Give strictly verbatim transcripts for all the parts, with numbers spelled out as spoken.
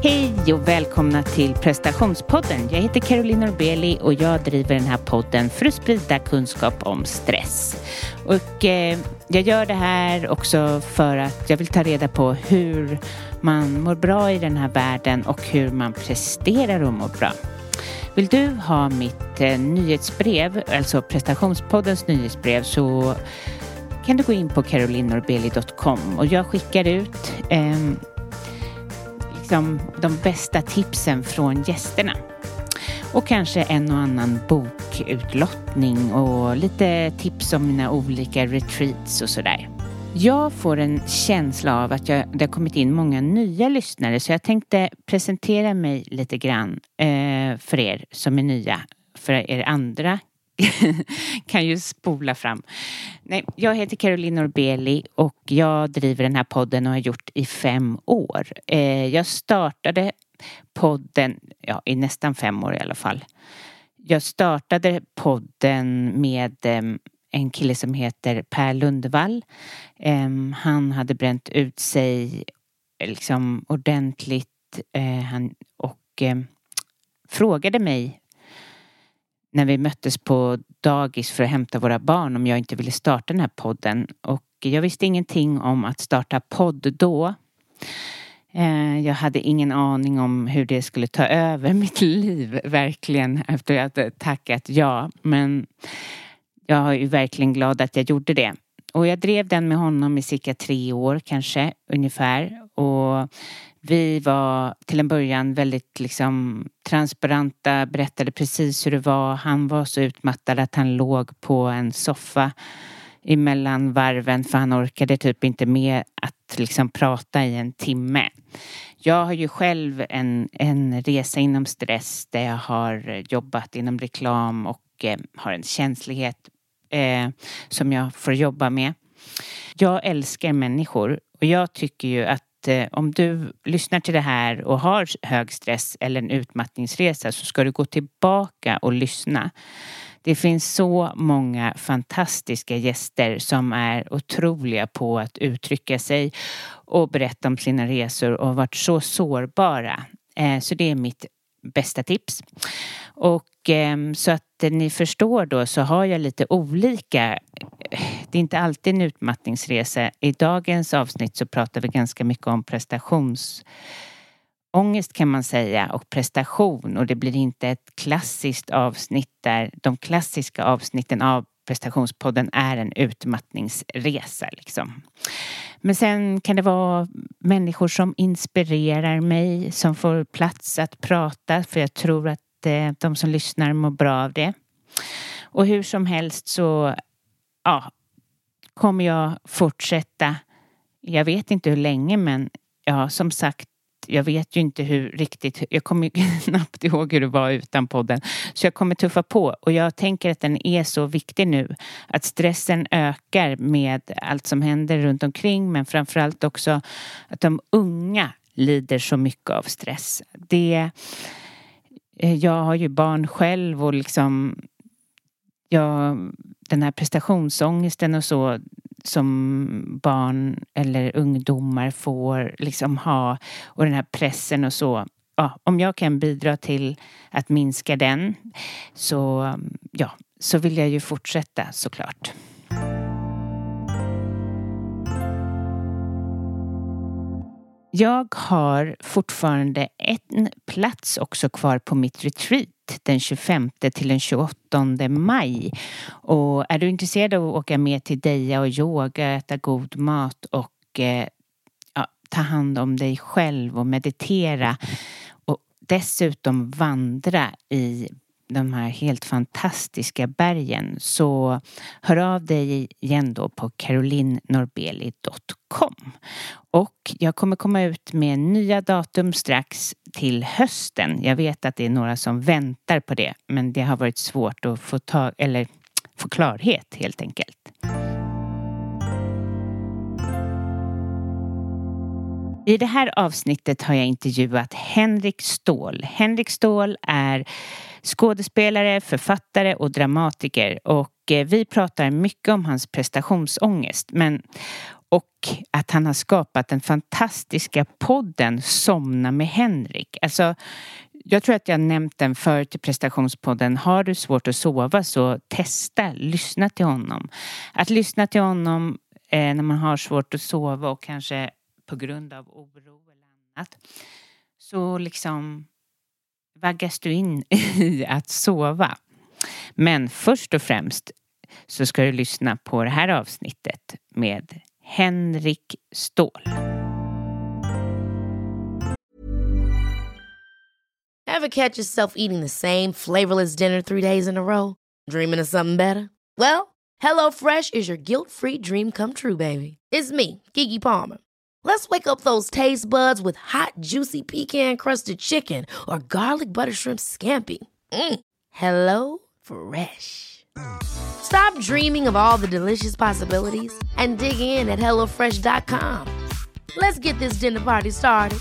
Hej och välkomna till prestationspodden. Jag heter Caroline Norbeli och jag driver den här podden för att sprida kunskap om stress. Och eh, jag gör det här också för att jag vill ta reda på hur man mår bra i den här världen och hur man presterar och mår bra. Vill du ha mitt eh, nyhetsbrev, alltså prestationspoddens nyhetsbrev, så kan du gå in på caroline norbeli dot com och jag skickar ut eh, liksom de bästa tipsen från gästerna. Och kanske en och annan bokutlottning och lite tips om mina olika retreats och sådär. Jag får en känsla av att jag, det har kommit in många nya lyssnare, så jag tänkte presentera mig lite grann eh, för er som är nya. För er andra kan ju spola fram. Nej, jag heter Caroline Norbeli och jag driver den här podden och har gjort i fem år. Eh, jag startade podden, ja, i nästan fem år i alla fall. Jag startade podden med eh, en kille som heter Per Lundvall. Eh, han hade bränt ut sig liksom ordentligt eh, han, och eh, frågade mig när vi möttes på dagis för att hämta våra barn om jag inte ville starta den här podden. Och jag visste ingenting om att starta podd då. Eh, jag hade ingen aning om hur det skulle ta över mitt liv, verkligen, efter att jag tackat ja. Men jag är ju verkligen glad att jag gjorde det. Och jag drev den med honom i cirka tre år kanske, ungefär. Och vi var till en början väldigt liksom transparenta, berättade precis hur det var. Han var så utmattad att han låg på en soffa emellan varven för han orkade typ inte med att liksom prata i en timme. Jag har ju själv en, en resa inom stress där jag har jobbat inom reklam och eh, har en känslighet eh, som jag får jobba med. Jag älskar människor och jag tycker ju att om du lyssnar till det här och har hög stress eller en utmattningsresa så ska du gå tillbaka och lyssna. Det finns så många fantastiska gäster som är otroliga på att uttrycka sig och berätta om sina resor och varit så sårbara. Så det är mitt bästa tips. Och så att ni förstår då så har jag lite olika, det är inte alltid en utmattningsresa. I dagens avsnitt så pratar vi ganska mycket om prestationsångest kan man säga och prestation, och det blir inte ett klassiskt avsnitt där de klassiska avsnitten av prestationspodden är en utmattningsresa liksom. Men sen kan det vara människor som inspirerar mig som får plats att prata, för jag tror att de som lyssnar mår bra av det. Och hur som helst så ja, kommer jag fortsätta. Jag vet inte hur länge, men ja, som sagt, jag vet ju inte hur riktigt, jag kommer knappt ihåg hur det var utan podden. Så jag kommer tuffa på, och jag tänker att den är så viktig nu. Att stressen ökar med allt som händer runt omkring, men framförallt också att de unga lider så mycket av stress. Det, jag har ju barn själv och liksom jag, den här prestationsångesten och så som barn eller ungdomar får liksom ha, och den här pressen och så. Ja, om jag kan bidra till att minska den så, ja, så vill jag ju fortsätta såklart. Jag har fortfarande en plats också kvar på mitt retreat den tjugofemte till den tjugoåttonde maj. Och är du intresserad av att åka med till Deja och yoga, äta god mat och eh, ja, ta hand om dig själv och meditera och dessutom vandra i de här helt fantastiska bergen, så hör av dig igen då på caroline norbeli dot com. Och jag kommer komma ut med nya datum strax till hösten. Jag vet att det är några som väntar på det, men det har varit svårt att få tag eller få klarhet helt enkelt. I det här avsnittet har jag intervjuat Henrik Ståhl. Henrik Ståhl är skådespelare, författare och dramatiker, och vi pratar mycket om hans prestationsångest, men Och att han har skapat den fantastiska podden Somna med Henrik. Alltså, jag tror att jag nämnt den förut i prestationspodden. Har du svårt att sova så testa, lyssna till honom. Att lyssna till honom eh, när man har svårt att sova och kanske på grund av oro eller annat. Så liksom vaggas du in i att sova. Men först och främst så ska du lyssna på det här avsnittet med Henrik Ståhl. Ever catch yourself eating the same flavorless dinner three days in a row? Dreaming of something better? Well, HelloFresh is your guilt-free dream come true, baby. It's me, Keke Palmer. Let's wake up those taste buds with hot, juicy pecan-crusted chicken or garlic butter shrimp scampi. Mm. Hello Fresh. Stop dreaming of all the delicious possibilities and dig in at hello fresh dot com. Let's get this dinner party started.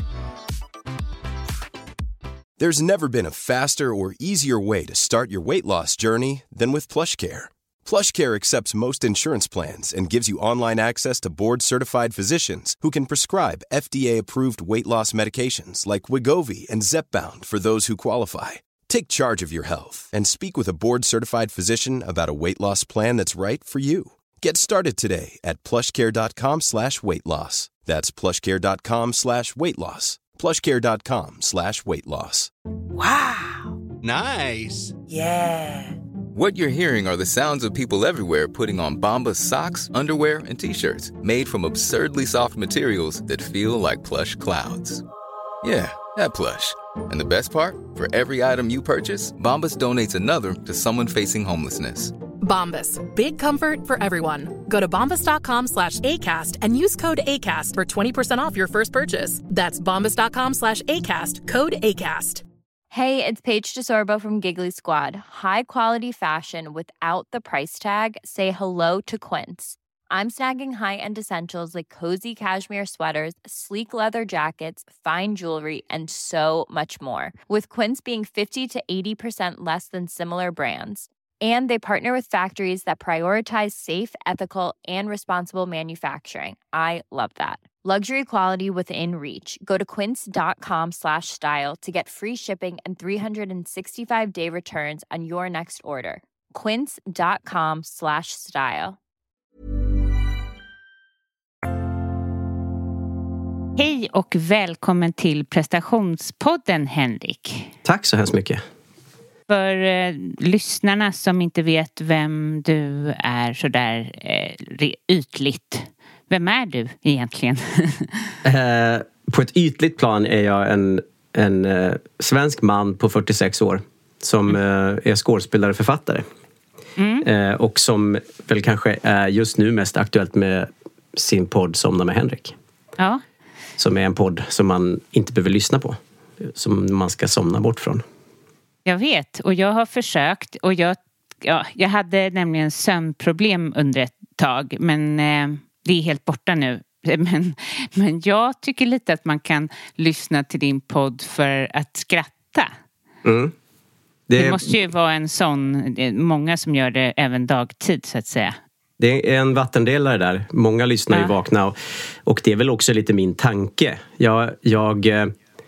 There's never been a faster or easier way to start your weight loss journey than with PlushCare. PlushCare accepts most insurance plans and gives you online access to board-certified physicians who can prescribe F D A-approved weight loss medications like Wegovy and Zepbound for those who qualify. Take charge of your health and speak with a board-certified physician about a weight loss plan that's right for you. Get started today at plushcare.com slash weight loss. That's plushcare.com slash weight loss. plushcare.com slash weight loss. Wow. Nice. Yeah. What you're hearing are the sounds of people everywhere putting on Bombas socks, underwear, and T-shirts made from absurdly soft materials that feel like plush clouds. Yeah, that plush. And the best part? For every item you purchase, Bombas donates another to someone facing homelessness. Bombas, big comfort for everyone. Go to bombas.com slash ACAST and use code ACAST for twenty percent off your first purchase. That's bombas.com slash ACAST, code ACAST. Hey, it's Paige DeSorbo from Giggly Squad. High quality fashion without the price tag. Say hello to Quince. I'm snagging high-end essentials like cozy cashmere sweaters, sleek leather jackets, fine jewelry, and so much more. With Quince being fifty to eighty percent less than similar brands. And they partner with factories that prioritize safe, ethical, and responsible manufacturing. I love that. Luxury quality within reach. Go to quince.com slash style to get free shipping and three sixty-five day returns on your next order. Quince.com slash style. Hej och välkommen till prestationspodden, Henrik. Tack så hemskt mycket. För eh, lyssnarna som inte vet vem du är så där eh, ytligt. Vem är du egentligen? eh, på ett ytligt plan är jag en, en eh, svensk man på fyrtiosex år som mm. eh, är skådespelare och författare. Mm. Eh, och som väl kanske är just nu mest aktuellt med sin podd Somna med Henrik. Ja. Som är en podd som man inte behöver lyssna på. Som man ska somna bort från. Jag vet, och jag har försökt och jag, ja, jag hade nämligen sömnproblem under ett tag, men eh, det är helt borta nu. Men, men jag tycker lite att man kan lyssna till din podd för att skratta. Mm. Det, det måste ju vara en sån, många som gör det även dagtid så att säga. Det är en vattendelare där. Många lyssnar ju ja. vakna och, och det är väl också lite min tanke. Jag, jag eh,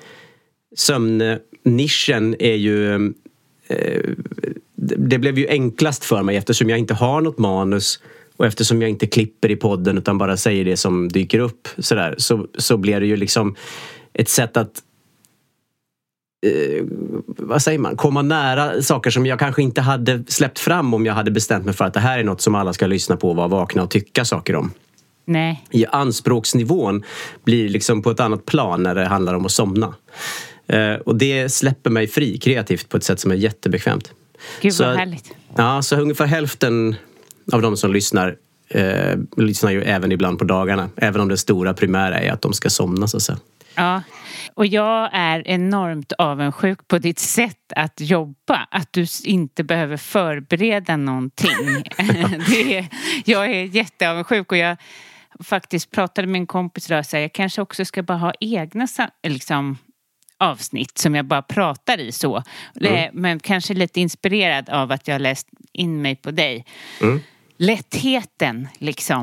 sömnnischen är ju eh, det blev ju enklast för mig eftersom jag inte har något manus och eftersom jag inte klipper i podden utan bara säger det som dyker upp sådär, så, så blir det ju liksom ett sätt att eh, vad säger man, komma nära saker som jag kanske inte hade släppt fram om jag hade bestämt mig för att det här är något som alla ska lyssna på och vara vakna och tycka saker om. Nej. I anspråksnivån blir liksom på ett annat plan när det handlar om att somna. Eh, och det släpper mig fri kreativt på ett sätt som är jättebekvämt. Gud så, vad härligt. Ja, så ungefär hälften av de som lyssnar eh, lyssnar ju även ibland på dagarna. Även om det stora primära är att de ska somna så att säga. Ja, och jag är enormt avundsjuk på ditt sätt att jobba. Att du inte behöver förbereda någonting. det är, jag är jätteavundsjuk och jag faktiskt pratade med en kompis idag och sa jag kanske också ska bara ha egna liksom, avsnitt som jag bara pratar i så. Mm. Men kanske lite inspirerad av att jag läst in mig på dig. Mm. Lättheten liksom.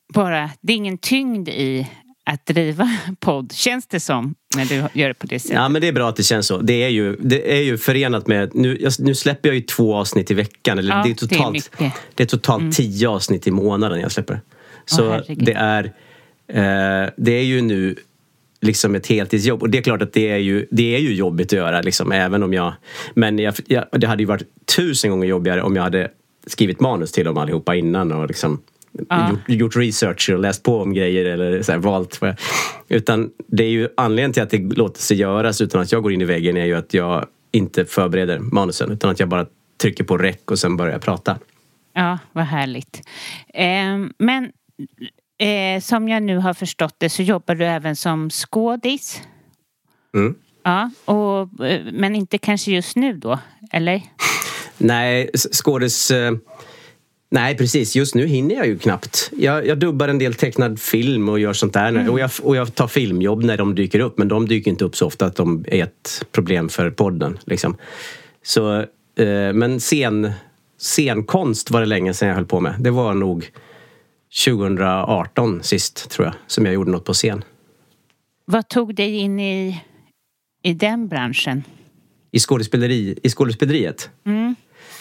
bara, det är ingen tyngd i att driva podd, känns det som, när du gör det på det sättet? Ja, men det är bra att det känns så. Det är ju, det är ju förenat med, nu, jag, nu släpper jag ju två avsnitt i veckan, eller ja, det är totalt, det är, det är totalt mm. tio avsnitt i månaden jag släpper. Så oh, det är eh, det är ju nu liksom ett heltidsjobb, och det är klart att det är ju, det är ju jobbigt att göra liksom, även om jag, men jag, jag, det hade ju varit tusen gånger jobbigare om jag hade skrivit manus till dem allihopa innan och liksom ja. gjort, gjort research och läst på om grejer eller så här, valt. Utan det är ju anledningen till att det låter sig göras utan att jag går in i väggen är ju att jag inte förbereder manusen, utan att jag bara trycker på rec och sen börjar prata. Ja, vad härligt. Eh, men eh, som jag nu har förstått det så jobbar du även som skådis. Mm. Ja, och, men inte kanske just nu då, eller? Nej, skådis... Eh, nej, precis. Just nu hinner jag ju knappt. Jag, jag dubbar en del tecknad film och gör sånt där. Mm. Och, jag, och jag tar filmjobb när de dyker upp. Men de dyker inte upp så ofta att de är ett problem för podden. Liksom. Så, eh, men scen, scenkonst var det länge sedan jag höll på med. Det var nog tjugo arton sist, tror jag, som jag gjorde något på scen. Vad tog dig in i, i den branschen? I, skådespeleri, i skådespeleriet? Mm.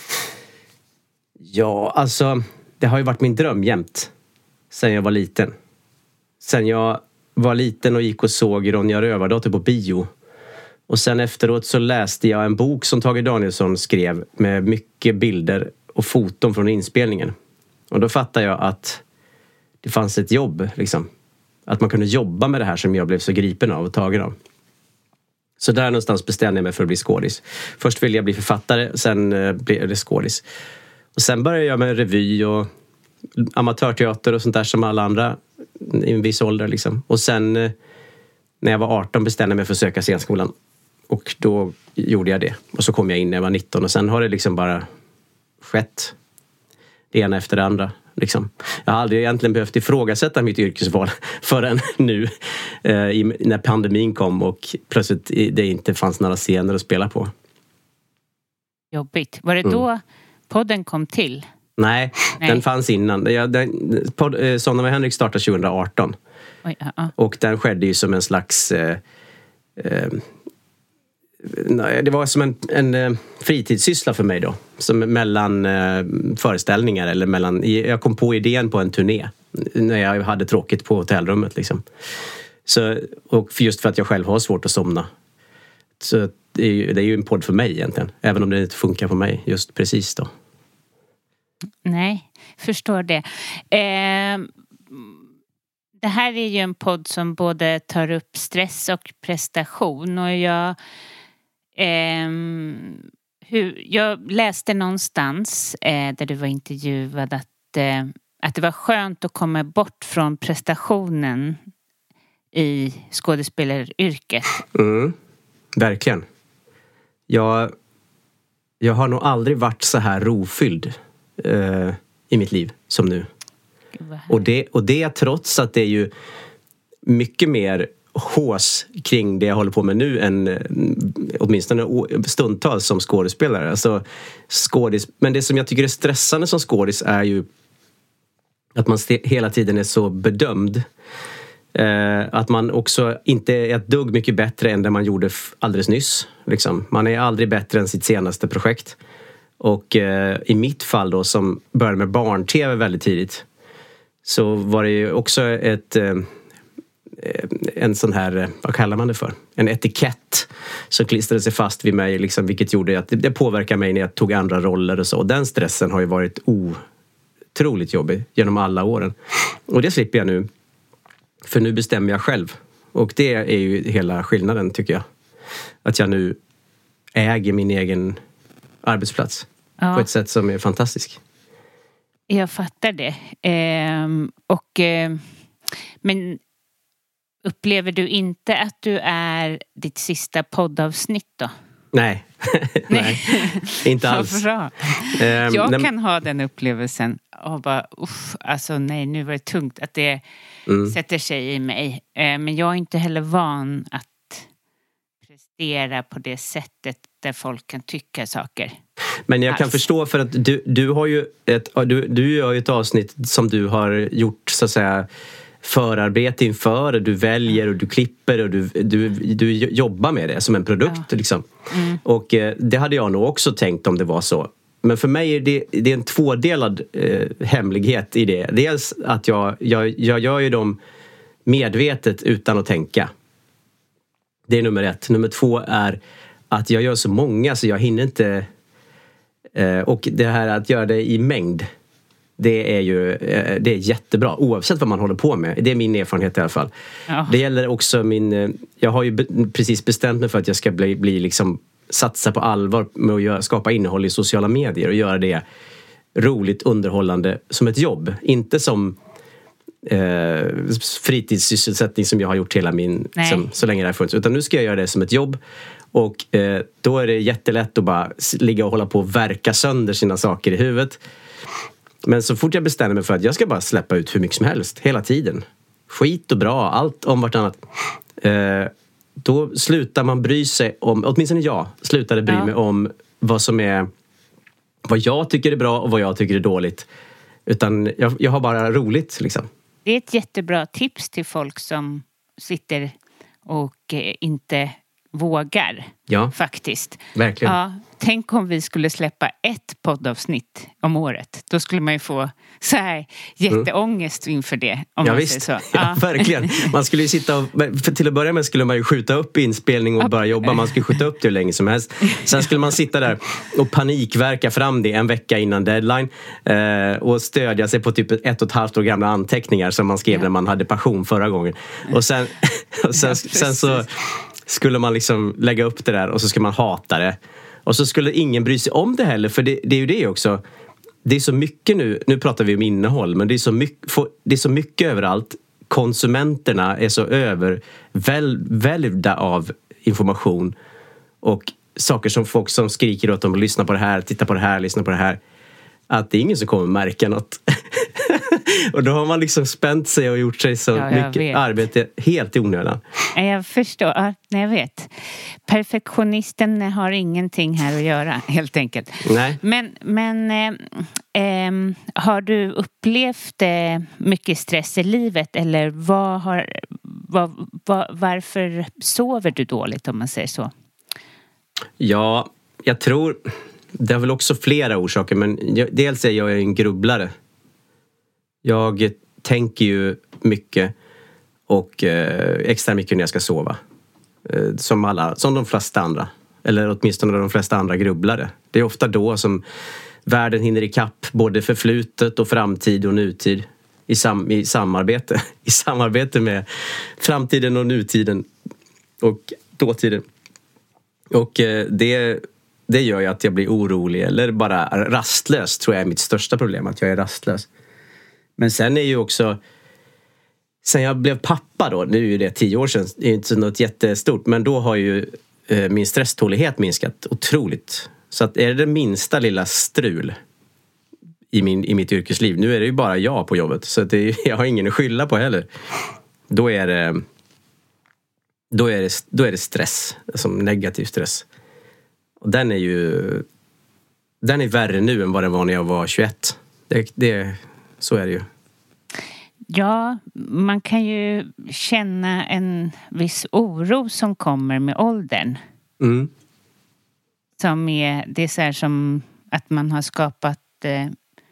Ja, alltså, det har ju varit min dröm jämt. Sen jag var liten. Sen jag var liten och gick och såg Ronja Rövardotter på bio. Och sen efteråt så läste jag en bok som Tage Danielsson skrev med mycket bilder och foton från inspelningen. Och då fattade jag att det fanns ett jobb, liksom. Att man kunde jobba med det här som jag blev så gripen av och tagen av. Så där någonstans bestämde jag mig för att bli skådis. Först ville jag bli författare, sen blev det skådis. Och sen började jag med revy och amatörteater och sånt där som alla andra i en viss ålder liksom. Och sen när jag var arton bestämde jag mig för att söka scenskolan. Och då gjorde jag det. Och så kom jag in när jag var nitton och sen har det liksom bara skett det ena efter det andra. Liksom. Jag har aldrig egentligen behövt ifrågasätta mitt yrkesval förrän nu eh, i, när pandemin kom och plötsligt det inte fanns några scener att spela på. Jobbigt. Var det då mm. podden kom till? Nej, Nej. den fanns innan. Jag, den, podd, eh, Såna med Henrik startade tjugo arton. Oj, uh, uh. Och den skedde ju som en slags... Eh, eh, det var som en, en eh, fritidssyssla för mig då. Som mellan eh, föreställningar eller mellan... Jag kom på idén på en turné när jag hade tråkigt på hotellrummet liksom. Så, och just för att jag själv har svårt att somna. Så det är ju, det är ju en podd för mig egentligen. Även om det inte funkar på mig just precis då. Nej, förstår det. Eh, det här är ju en podd som både tar upp stress och prestation. Och jag, eh, hur, jag läste någonstans eh, där du var intervjuad att, eh, att det var skönt att komma bort från prestationen i skådespelaryrket. Mm, verkligen. Jag, jag har nog aldrig varit så här rofylld uh, i mitt liv som nu. Och det, och det trots att det är ju mycket mer hås kring det jag håller på med nu än åtminstone stundtals som skådespelare. Alltså, skådis, men det som jag tycker är stressande som skådis är ju att man st- hela tiden är så bedömd. Eh, att man också inte är ett dugg mycket bättre än det man gjorde f- alldeles nyss. Liksom. Man är aldrig bättre än sitt senaste projekt. Och eh, i mitt fall då som började med barn-tv väldigt tidigt så var det ju också ett... Eh, en sån här, vad kallar man det för? En etikett som klistrade sig fast vid mig liksom, vilket gjorde att det, det påverkade mig när jag tog andra roller och så. Och den stressen har ju varit otroligt jobbig genom alla åren. Och det slipper jag nu. För nu bestämmer jag själv. Och det är ju hela skillnaden tycker jag. Att jag nu äger min egen arbetsplats. Ja. På ett sätt som är fantastiskt. Jag fattar det. Ehm, och eh, men upplever du inte att du är ditt sista poddavsnitt då? Nej, nej, inte alls. Vad bra. Um, jag nej, kan ha den upplevelsen och bara, uff, alltså nej, nu var det tungt att det mm. sätter sig i mig. Uh, men jag är inte heller van att prestera på det sättet där folk kan tycka saker. Men jag kan alls. förstå för att du, du har ju ett, du, du gör ju ett avsnitt som du har gjort så att säga förarbete inför, du väljer och du klipper och du, du, du jobbar med det som en produkt ja. liksom. Mm. Och eh, det hade jag nog också tänkt om det var så. Men för mig är det, det är en tvådelad eh, hemlighet i det. Dels att jag, jag, jag gör ju dem medvetet utan att tänka. Det är nummer ett. Nummer två är att jag gör så många så jag hinner inte... Eh, och det här att göra det i mängd, det är ju eh, det är jättebra oavsett vad man håller på med. Det är min erfarenhet i alla fall. Ja. Det gäller också min... Eh, jag har ju be, precis bestämt mig för att jag ska bli, bli liksom... satsa på allvar med att göra, skapa innehåll i sociala medier och göra det roligt, underhållande som ett jobb. Inte som eh, fritidssysselsättning som jag har gjort hela min, som, så länge det har funnits. Utan nu ska jag göra det som ett jobb. Och eh, då är det jättelätt att bara ligga och hålla på och verka sönder sina saker i huvudet. Men så fort jag bestämmer mig för att jag ska bara släppa ut hur mycket som helst hela tiden. Skit och bra, allt om vartannat. Eh, Då slutar man bry sig om, åtminstone jag slutade bry ja. mig om vad som är, vad jag tycker är bra och vad jag tycker är dåligt. Utan jag, jag har bara roligt liksom. Det är ett jättebra tips till folk som sitter och eh, inte vågar. Ja, faktiskt. Verkligen. Ja, tänk om vi skulle släppa ett poddavsnitt om året. Då skulle man ju få så här jätteångest inför det. Om ja, man visst. säger så. Ja. Ja, verkligen. Man skulle ju sitta och, för till att börja med skulle man ju skjuta upp inspelning och bara jobba. Man skulle skjuta upp det hur länge som helst. Sen skulle man sitta där och panikverka fram det en vecka innan deadline. Eh, och stödja sig på typ ett och ett halvt år gamla anteckningar som man skrev ja. när man hade passion förra gången. Och sen, och sen, ja, sen så skulle man liksom lägga upp det där och så skulle man hata det. Och så skulle ingen bry sig om det heller. För det, det är ju det också. Det är så mycket nu. Nu pratar vi om innehåll. Men det är så mycket, det är så mycket överallt. Konsumenterna är så övervälvda av information. Och saker som folk som skriker åt dem. Lyssna på det här, titta på det här, lyssna på det här. Att det är ingen som kommer märka något. Och då har man liksom spänt sig och gjort sig så ja, mycket vet. arbete helt i onödan. Jag förstår, ja, jag vet. Perfektionisten har ingenting här att göra, helt enkelt. Nej. Men, men eh, eh, har du upplevt eh, mycket stress i livet? Eller vad har, vad, vad, varför sover du dåligt, om man säger så? Ja, jag tror... Det är väl också flera orsaker, men jag, dels är jag en grubblare. Jag tänker ju mycket och eh, extra mycket när jag ska sova. Eh, som alla, som de flesta andra. Eller åtminstone de flesta andra grubblare. Det är ofta då som världen hinner ikapp både förflutet och framtid och nutid. I, sam, i samarbete. I samarbete med framtiden och nutiden. Och dåtiden. Och eh, det... Det gör ju att jag blir orolig eller bara rastlös, tror jag är mitt största problem, att jag är rastlös. Men sen är ju också, sen jag blev pappa då, nu är ju det tio år sedan, det är inte något jättestort, men då har ju eh, min stresstålighet minskat otroligt. Så att är det det minsta lilla strul i, min, i mitt yrkesliv, nu är det ju bara jag på jobbet, så att det är, jag har ingen att skylla på heller. Då är det, då är det, då är det stress, som negativ stress. Och den är ju den är värre nu än vad den var när jag var tjugoett. Det, det, så är det ju. Ja, man kan ju känna en viss oro som kommer med åldern. Mm. Som är, det är så här som att man har skapat eh,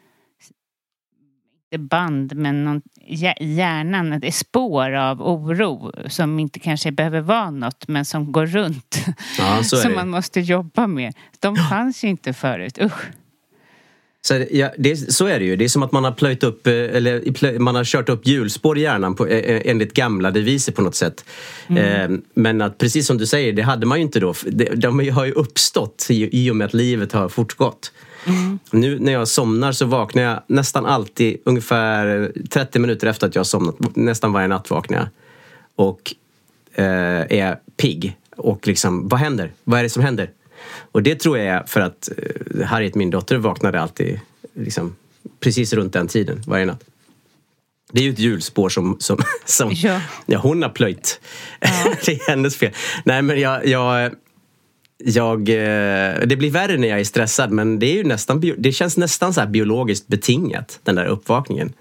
inte band, men någon, hjärnan, det är spår av oro som inte kanske behöver vara något, men som går runt. Ja, så är som det. Man måste jobba med. De fanns ju inte förut. Usch. Så, ja, det, så är det ju. Det är som att man har plöjt upp, eller man har kört upp hjulspår i hjärnan på, enligt gamla deviser på något sätt. Mm. Eh, men att precis som du säger, det hade man ju inte då. De, de har ju uppstått i, i och med att livet har fortgått. Mm. Nu när jag somnar så vaknar jag nästan alltid ungefär trettio minuter efter att jag har somnat. Nästan varje natt vaknar jag. Och eh, är pigg. Och liksom, vad händer? Vad är det som händer? Och det tror jag är för att eh, Harriet, min dotter, vaknade alltid liksom, precis runt den tiden varje natt. Det är ju ett hjulspår som, som, som ja. Ja, hon har plöjt. Ja. Det är hennes fel. Nej, men jag, jag, Jag, eh, det blir värre när jag är stressad, men det, är ju nästan, det känns nästan så här biologiskt betingat, den där uppvakningen.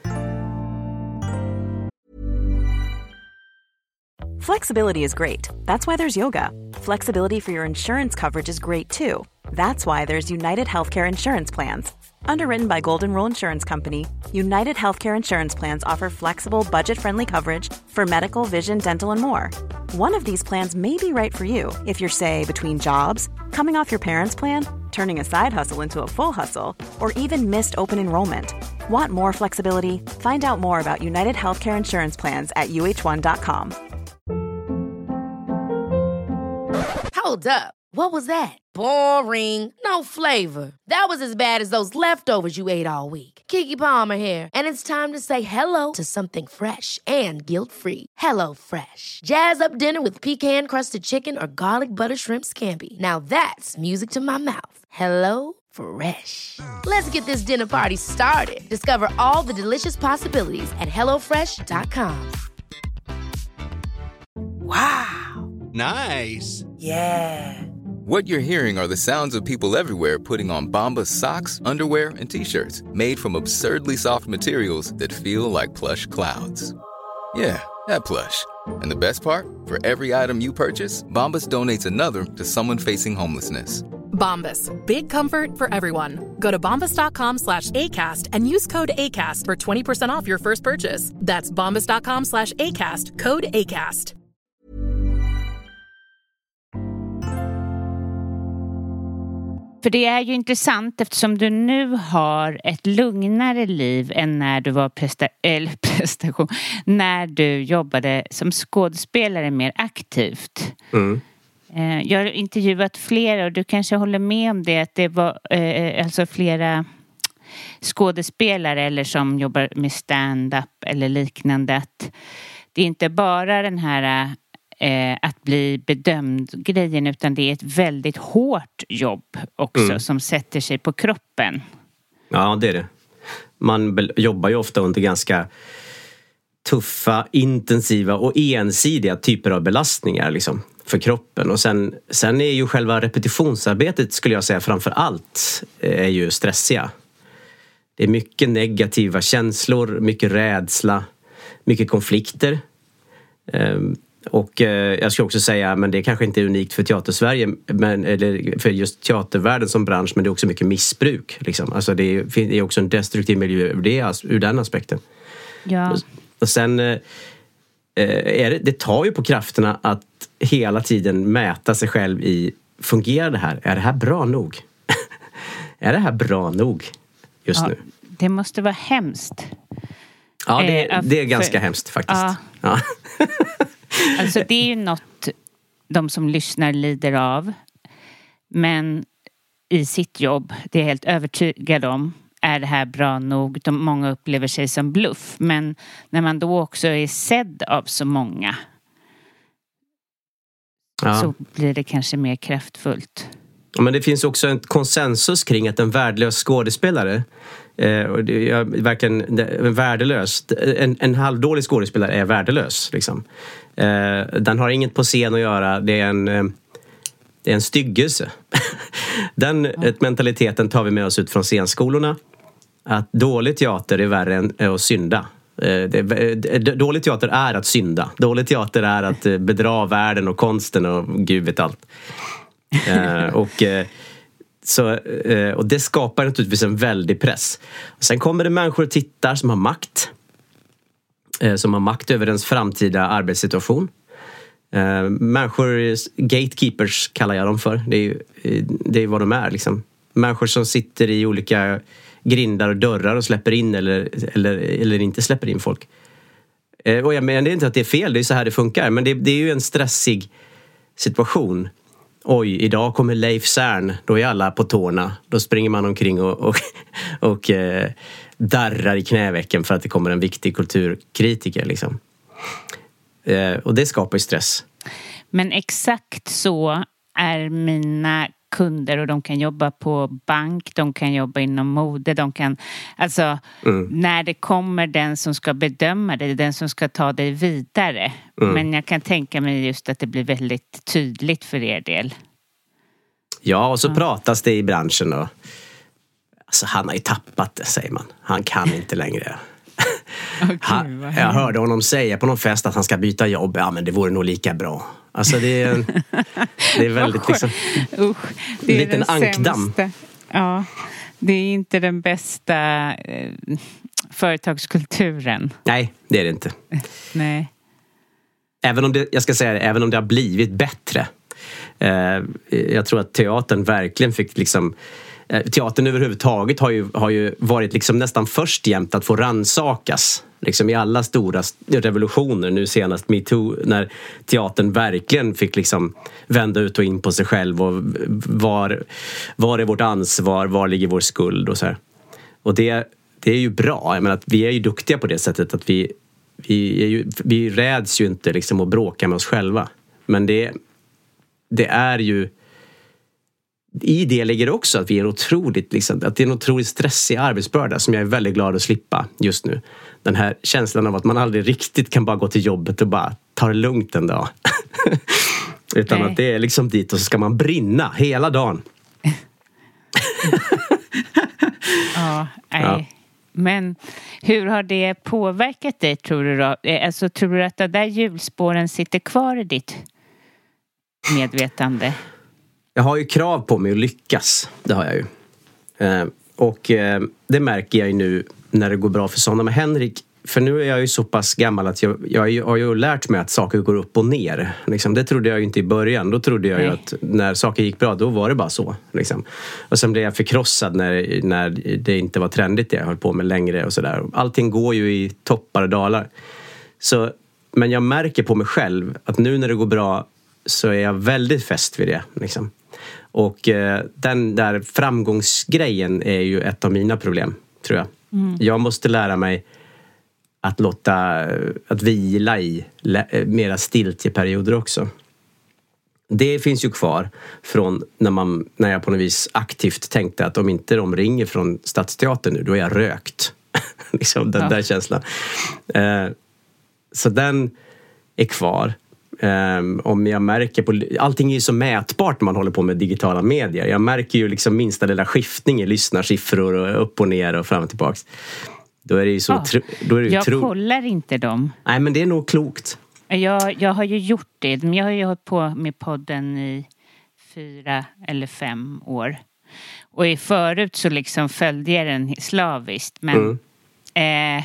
Flexibility is great. That's why there's yoga. Flexibility for your insurance coverage is great too. That's why there's United Healthcare Insurance Plans. Underwritten by Golden Rule Insurance Company, United Healthcare Insurance Plans offer flexible, budget-friendly coverage for medical, vision, dental, and more. One of these plans may be right for you if you're, say, between jobs, coming off your parents' plan, turning a side hustle into a full hustle, or even missed open enrollment. Want more flexibility? Find out more about United Healthcare Insurance Plans at U H one dot com. Hold up. What was that? Boring. No flavor. That was as bad as those leftovers you ate all week. Keke Palmer here, and it's time to say hello to something fresh and guilt-free. Hello Fresh. Jazz up dinner with pecan-crusted chicken or garlic butter shrimp scampi. Now that's music to my mouth. Hello Fresh. Let's get this dinner party started. Discover all the delicious possibilities at hello fresh dot com. Wow. Nice. Yeah. What you're hearing are the sounds of people everywhere putting on Bombas socks, underwear, and T-shirts made from absurdly soft materials that feel like plush clouds. Yeah, that plush. And the best part? For every item you purchase, Bombas donates another to someone facing homelessness. Bombas. Big comfort for everyone. Go to bombas.com slash ACAST and use code ACAST for twenty percent off your first purchase. That's bombas.com slash ACAST. Code ACAST. För det är ju intressant eftersom du nu har ett lugnare liv än när du var presta- eller prestation, när du jobbade som skådespelare mer aktivt. Mm. Jag har intervjuat flera och du kanske håller med om det, att det var eh, alltså flera skådespelare eller som jobbar med stand-up eller liknande, att det är inte bara den här eh, att bli bedömd grejen, utan det är ett väldigt hårt jobb också mm. som sätter sig på kroppen. Ja, det är det. Man jobbar ju ofta under ganska tuffa, intensiva och ensidiga typer av belastningar liksom, för kroppen. Och sen, sen är ju själva repetitionsarbetet, skulle jag säga, framför allt är ju stressiga. Det är mycket negativa känslor, mycket rädsla, mycket konflikter. Och jag ska också säga, men det kanske inte är unikt för teatersverige, men, eller för just teatervärlden som bransch, men det är också mycket missbruk. Liksom. Alltså det är, det är också en destruktiv miljö ur, det, ur den aspekten. Ja. Och, och sen eh, är det, det tar ju på krafterna att hela tiden mäta sig själv i, fungerar det här? Är det här bra nog? Är det här bra nog just ja, nu? Det måste vara hemskt. Ja, det, eh, det är ganska för, hemskt faktiskt. Ja. Ja. Alltså det är ju något de som lyssnar lider av. Men i sitt jobb, det är jag helt övertygad om, är det här bra nog? De, många upplever sig som bluff. Men när man då också är sedd av så många, ja, så blir det kanske mer kraftfullt. Ja, men det finns också en konsensus kring att en värdelös skådespelare, eh, och det är verkligen en värdelös, en, en halvdålig skådespelare är värdelös liksom. Eh, den har inget på scen att göra, det är en, eh, det är en styggelse. Den ja. mentaliteten tar vi med oss ut från scenskolorna, att dålig teater är värre än att synda. Eh, det, det, dålig teater är att synda, dålig teater är att bedra världen och konsten och gud vet allt. uh, och, uh, så, uh, och det skapar naturligtvis en väldig press. Och sen kommer det människor och tittar som har makt, uh, som har makt över ens framtida arbetssituation. Uh, människor, gatekeepers kallar jag dem för. Det är, uh, det är vad de är liksom. Människor som sitter i olika grindar och dörrar och släpper in eller, eller, eller inte släpper in folk. uh, och jag menar, det är inte att det är fel, det är så här det funkar, men det, det är ju en stressig situation. Oj, idag kommer Leif Cern, då är alla på tårna. Då springer man omkring och, och, och eh, darrar i knävecken för att det kommer en viktig kulturkritiker. Liksom. Eh, och det skapar ju stress. Men exakt så är mina kunder, och de kan jobba på bank, de kan jobba inom mode, de kan, alltså mm. när det kommer den som ska bedöma det, den som ska ta dig vidare. Mm. Men jag kan tänka mig just att det blir väldigt tydligt för er del. Ja, och så Ja. pratas det i branschen då. Alltså han har ju tappat det, säger man. Han kan inte längre. Okay, han, jag hörde honom säga på någon fest att han ska byta jobb. Ja, men det vore nog lika bra. Alltså det är, det är väldigt liksom... Usch, det är liten den ankdamm. sämsta. Ja, det är inte den bästa eh, företagskulturen. Nej, det är det inte. Nej. Även om det, jag ska säga det, även om det har blivit bättre. Eh, jag tror att teatern verkligen fick liksom... Eh, teatern överhuvudtaget har ju, har ju varit liksom nästan först jämt att få ransakas. Liksom i alla stora revolutioner, nu senast MeToo, när teatern verkligen fick liksom vända ut och in på sig själv. Och var, var är vårt ansvar? Var ligger vår skuld? Och så här. Och det, det är ju bra. Jag menar att vi är ju duktiga på det sättet att vi Vi, är ju, vi räds ju inte liksom att bråka med oss själva. Men det, det är ju... I det ligger också att vi är otroligt, liksom, att det är en otroligt stressig arbetsbörda som jag är väldigt glad att slippa just nu. Den här känslan av att man aldrig riktigt kan bara gå till jobbet och bara ta det lugnt en dag. Utan Nej. Att det är liksom dit och så ska man brinna hela dagen. Ja, nej. Ja. Men hur har det påverkat dig, tror du då? Alltså, tror du att det där hjulspåren sitter kvar i ditt medvetande? Jag har ju krav på mig att lyckas. Det har jag ju. Eh, och eh, det märker jag ju nu när det går bra för sådana. Men Henrik, för nu är jag ju så pass gammal att jag, jag har ju lärt mig att saker går upp och ner. Liksom, det trodde jag ju inte i början. Då trodde jag Nej. ju att när saker gick bra, då var det bara så. Liksom. Och sen blev jag förkrossad när, när det inte var trendigt det jag höll på med längre och sådär. Allting går ju i toppar och dalar. Så, men jag märker på mig själv att nu när det går bra så är jag väldigt fäst vid det. Liksom. Och eh, den där framgångsgrejen är ju ett av mina problem, tror jag. Mm. Jag måste lära mig att låta, att vila i mera stiltjeperioder också. Det finns ju kvar från när, man, när jag på något vis aktivt tänkte att om inte de ringer från Stadsteatern nu, då är jag rökt. liksom den ja. där känslan. Eh, så den är kvar. Um, om jag märker på, allting är ju så mätbart när man håller på med digitala medier. Jag märker ju liksom minsta lilla skiftning i lyssnarsiffror och upp och ner och fram och tillbaks. Då är det ju så... Ja. Tro, då är det ju jag tro... kollar inte dem. Nej, men det är nog klokt. Jag, jag har ju gjort det. Men jag har ju hållit på med podden i fyra eller fem år. Och i förut så liksom följde jag den slaviskt. Men... Mm. Eh,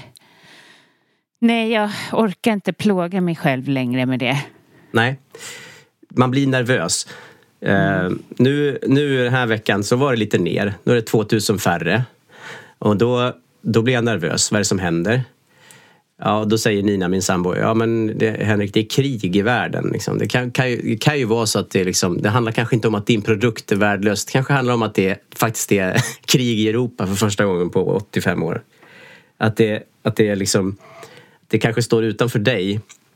nej, jag orkar inte plåga mig själv längre med det. Nej, man blir nervös. Mm. Uh, nu, nu den här veckan så var det lite ner. Nu är det tvåtusen färre. Och då, då blir jag nervös. Vad är det som händer? Ja, då säger Nina, min sambo, ja men det, Henrik, det är krig i världen. Liksom. Det, kan, kan, ju, det kan ju vara så att det, liksom, det handlar kanske inte om att din produkt är värdelös. Det kanske handlar om att det faktiskt är krig i Europa för första gången på åttiofem år. Att det, att det är liksom... Det kanske står utanför dig.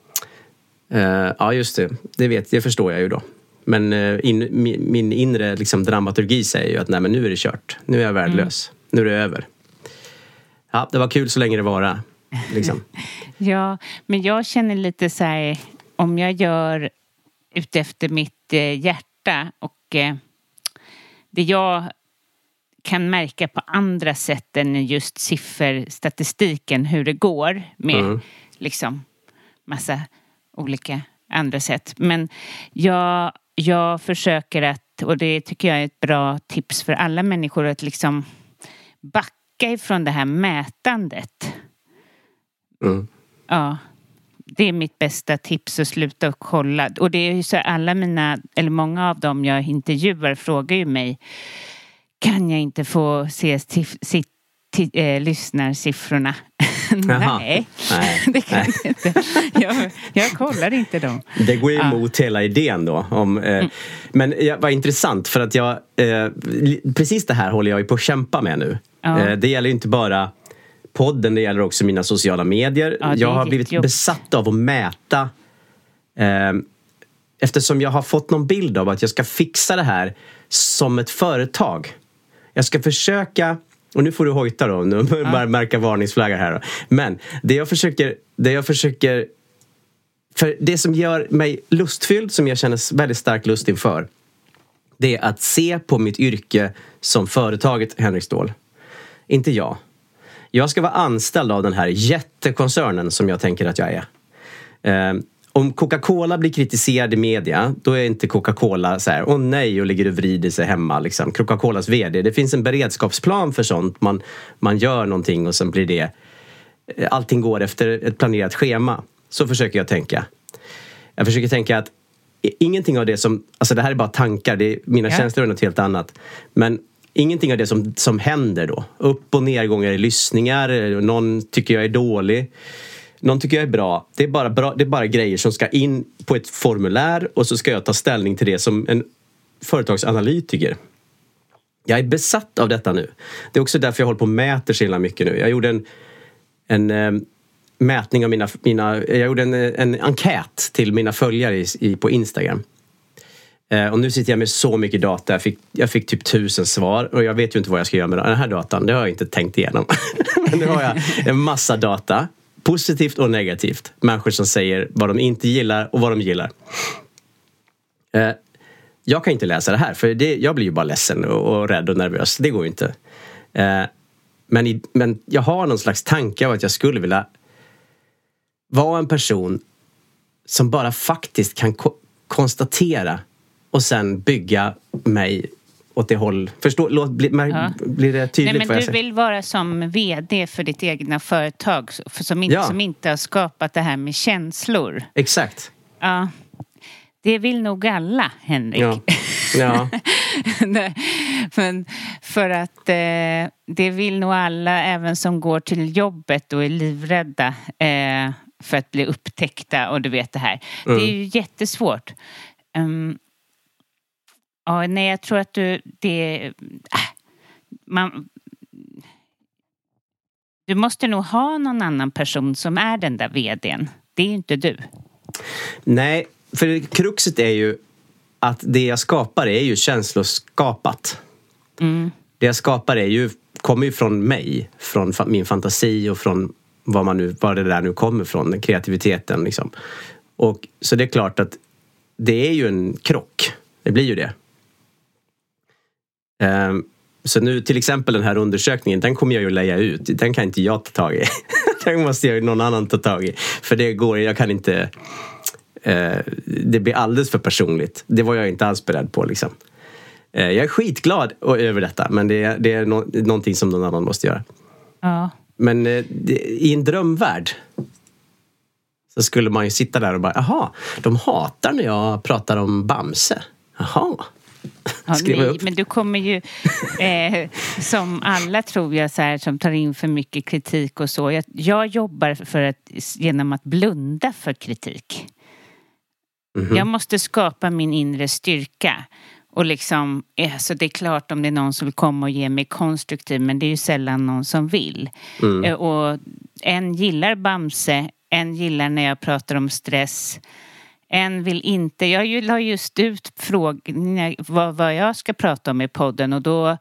Uh, ja, just det. Det vet, det förstår jag ju då. Men uh, in, min, min inre liksom, dramaturgi säger ju att nej, men nu är det kört. Nu är jag värdelös. Mm. Nu är det över. Ja, det var kul så länge det var. Liksom. Ja, men jag känner lite så här, om jag gör utefter mitt eh, hjärta och eh, det jag kan märka på andra sätt än just sifferstatistiken hur det går med mm. liksom massa olika andra sätt. Men jag, jag försöker att, och det tycker jag är ett bra tips för alla människor, att liksom backa ifrån det här mätandet. Mm. Ja, det är mitt bästa tips, att sluta och kolla. Och det är ju så, alla mina, eller många av dem jag intervjuar frågar ju mig, kan jag inte få se tif- sitt, t- äh, lyssnarsiffrorna? Nej, Nej, det kan Nej. jag inte. Jag, jag kollar inte dem. Det går emot ja. hela idén då. Om, eh, mm. Men det var intressant för att jag, eh, precis det här håller jag ju på att kämpa med nu. Ja. Eh, det gäller ju inte bara podden, det gäller också mina sociala medier. Ja, jag har blivit jobb. besatt av att mäta eh, eftersom jag har fått någon bild av att jag ska fixa det här som ett företag. Jag ska försöka, och nu får du hojta då, nu ja. bara märka varningsflaggar här då. Men det jag försöker, det jag försöker, för det som gör mig lustfylld, som jag känner väldigt stark lust inför, det det är att se på mitt yrke som företaget Henrik Ståhl. Inte jag. Jag ska vara anställd av den här jättekoncernen som jag tänker att jag är. Eh, om Coca-Cola blir kritiserad i media, då är inte Coca-Cola så här, åh nej, och ligger och vrider sig hemma. Liksom. Coca-Colas vd, det finns en beredskapsplan för sånt. Man, man gör någonting och sen blir det, allting går efter ett planerat schema. Så försöker jag tänka. Jag försöker tänka att ingenting av det som, alltså det här är bara tankar, det är, mina ja. känslor är något helt annat. Men ingenting av det som, som händer då. Upp- och nedgångar i lyssningar, någon tycker jag är dålig. Någon tycker jag är bra. Det är bara, bra. Det är bara grejer som ska in på ett formulär och så ska jag ta ställning till det som en företagsanalytiker. Jag är besatt av detta nu. Det är också därför jag håller på och mäter så himla mycket nu. Jag gjorde en, en äh, mätning av mina... mina jag gjorde en, en enkät till mina följare i, i, på Instagram. Äh, och nu sitter jag med så mycket data. Jag fick, jag fick typ tusen svar och jag vet ju inte vad jag ska göra med den här datan. Det har jag inte tänkt igenom. Men nu har jag en massa data. Positivt och negativt. Människor som säger vad de inte gillar och vad de gillar. Eh, jag kan inte läsa det här. För det, jag blir ju bara ledsen och, och rädd och nervös. Det går ju inte. Eh, men, i, men jag har någon slags tanke av att jag skulle vilja vara en person som bara faktiskt kan ko- konstatera och sen bygga mig åt det håll. Förstå, låt, bli, mer, ja. Blir det tydligt? Nej, men vad jag du säger? vill vara som vd för ditt egna företag för som, inte, Ja. som inte har skapat det här med känslor. Exakt. Ja, det vill nog alla, Henrik. Ja. Ja. Men för att eh, det vill nog alla, även som går till jobbet och är livrädda eh, för att bli upptäckta och du vet det här. Mm. Det är ju jättesvårt. Um, Ja, nej, jag tror att du, det, äh, man, du måste nog ha någon annan person som är den där vdn. Det är ju inte du. Nej, för kruxet är ju att det jag skapar är ju känsloskapat. Mm. Det jag skapar är ju, kommer ju från mig, från fa- min fantasi och från vad man nu, vad det där nu kommer från, den kreativiteten liksom. Och så det är klart att det är ju en krock. Det blir ju det. Um, så nu till exempel den här undersökningen, den kommer jag ju lägga ut. Den kan inte jag ta tag i. Den måste jag någon annan ta tag i. För det går, jag kan inte uh, det blir alldeles för personligt. Det var jag inte alls beredd på liksom. uh, Jag är skitglad över detta. Men det är, det är no- någonting som någon annan måste göra. Ja. Men uh, det, i en drömvärld så skulle man ju sitta där och bara, jaha, de hatar när jag pratar om Bamse. Jaha. Ja, nej, men du kommer ju eh, som alla tror jag så här, som tar in för mycket kritik och så. Jag, jag jobbar för att, genom att blunda för kritik. Mm-hmm. Jag måste skapa min inre styrka. Och liksom, eh, så det är klart om det är någon som vill komma och ge mig konstruktiv, men det är ju sällan någon som vill. Mm. Eh, och en gillar Bamse, en gillar när jag pratar om stress. En vill inte. Jag la just ut frågan vad, vad jag ska prata om i podden och då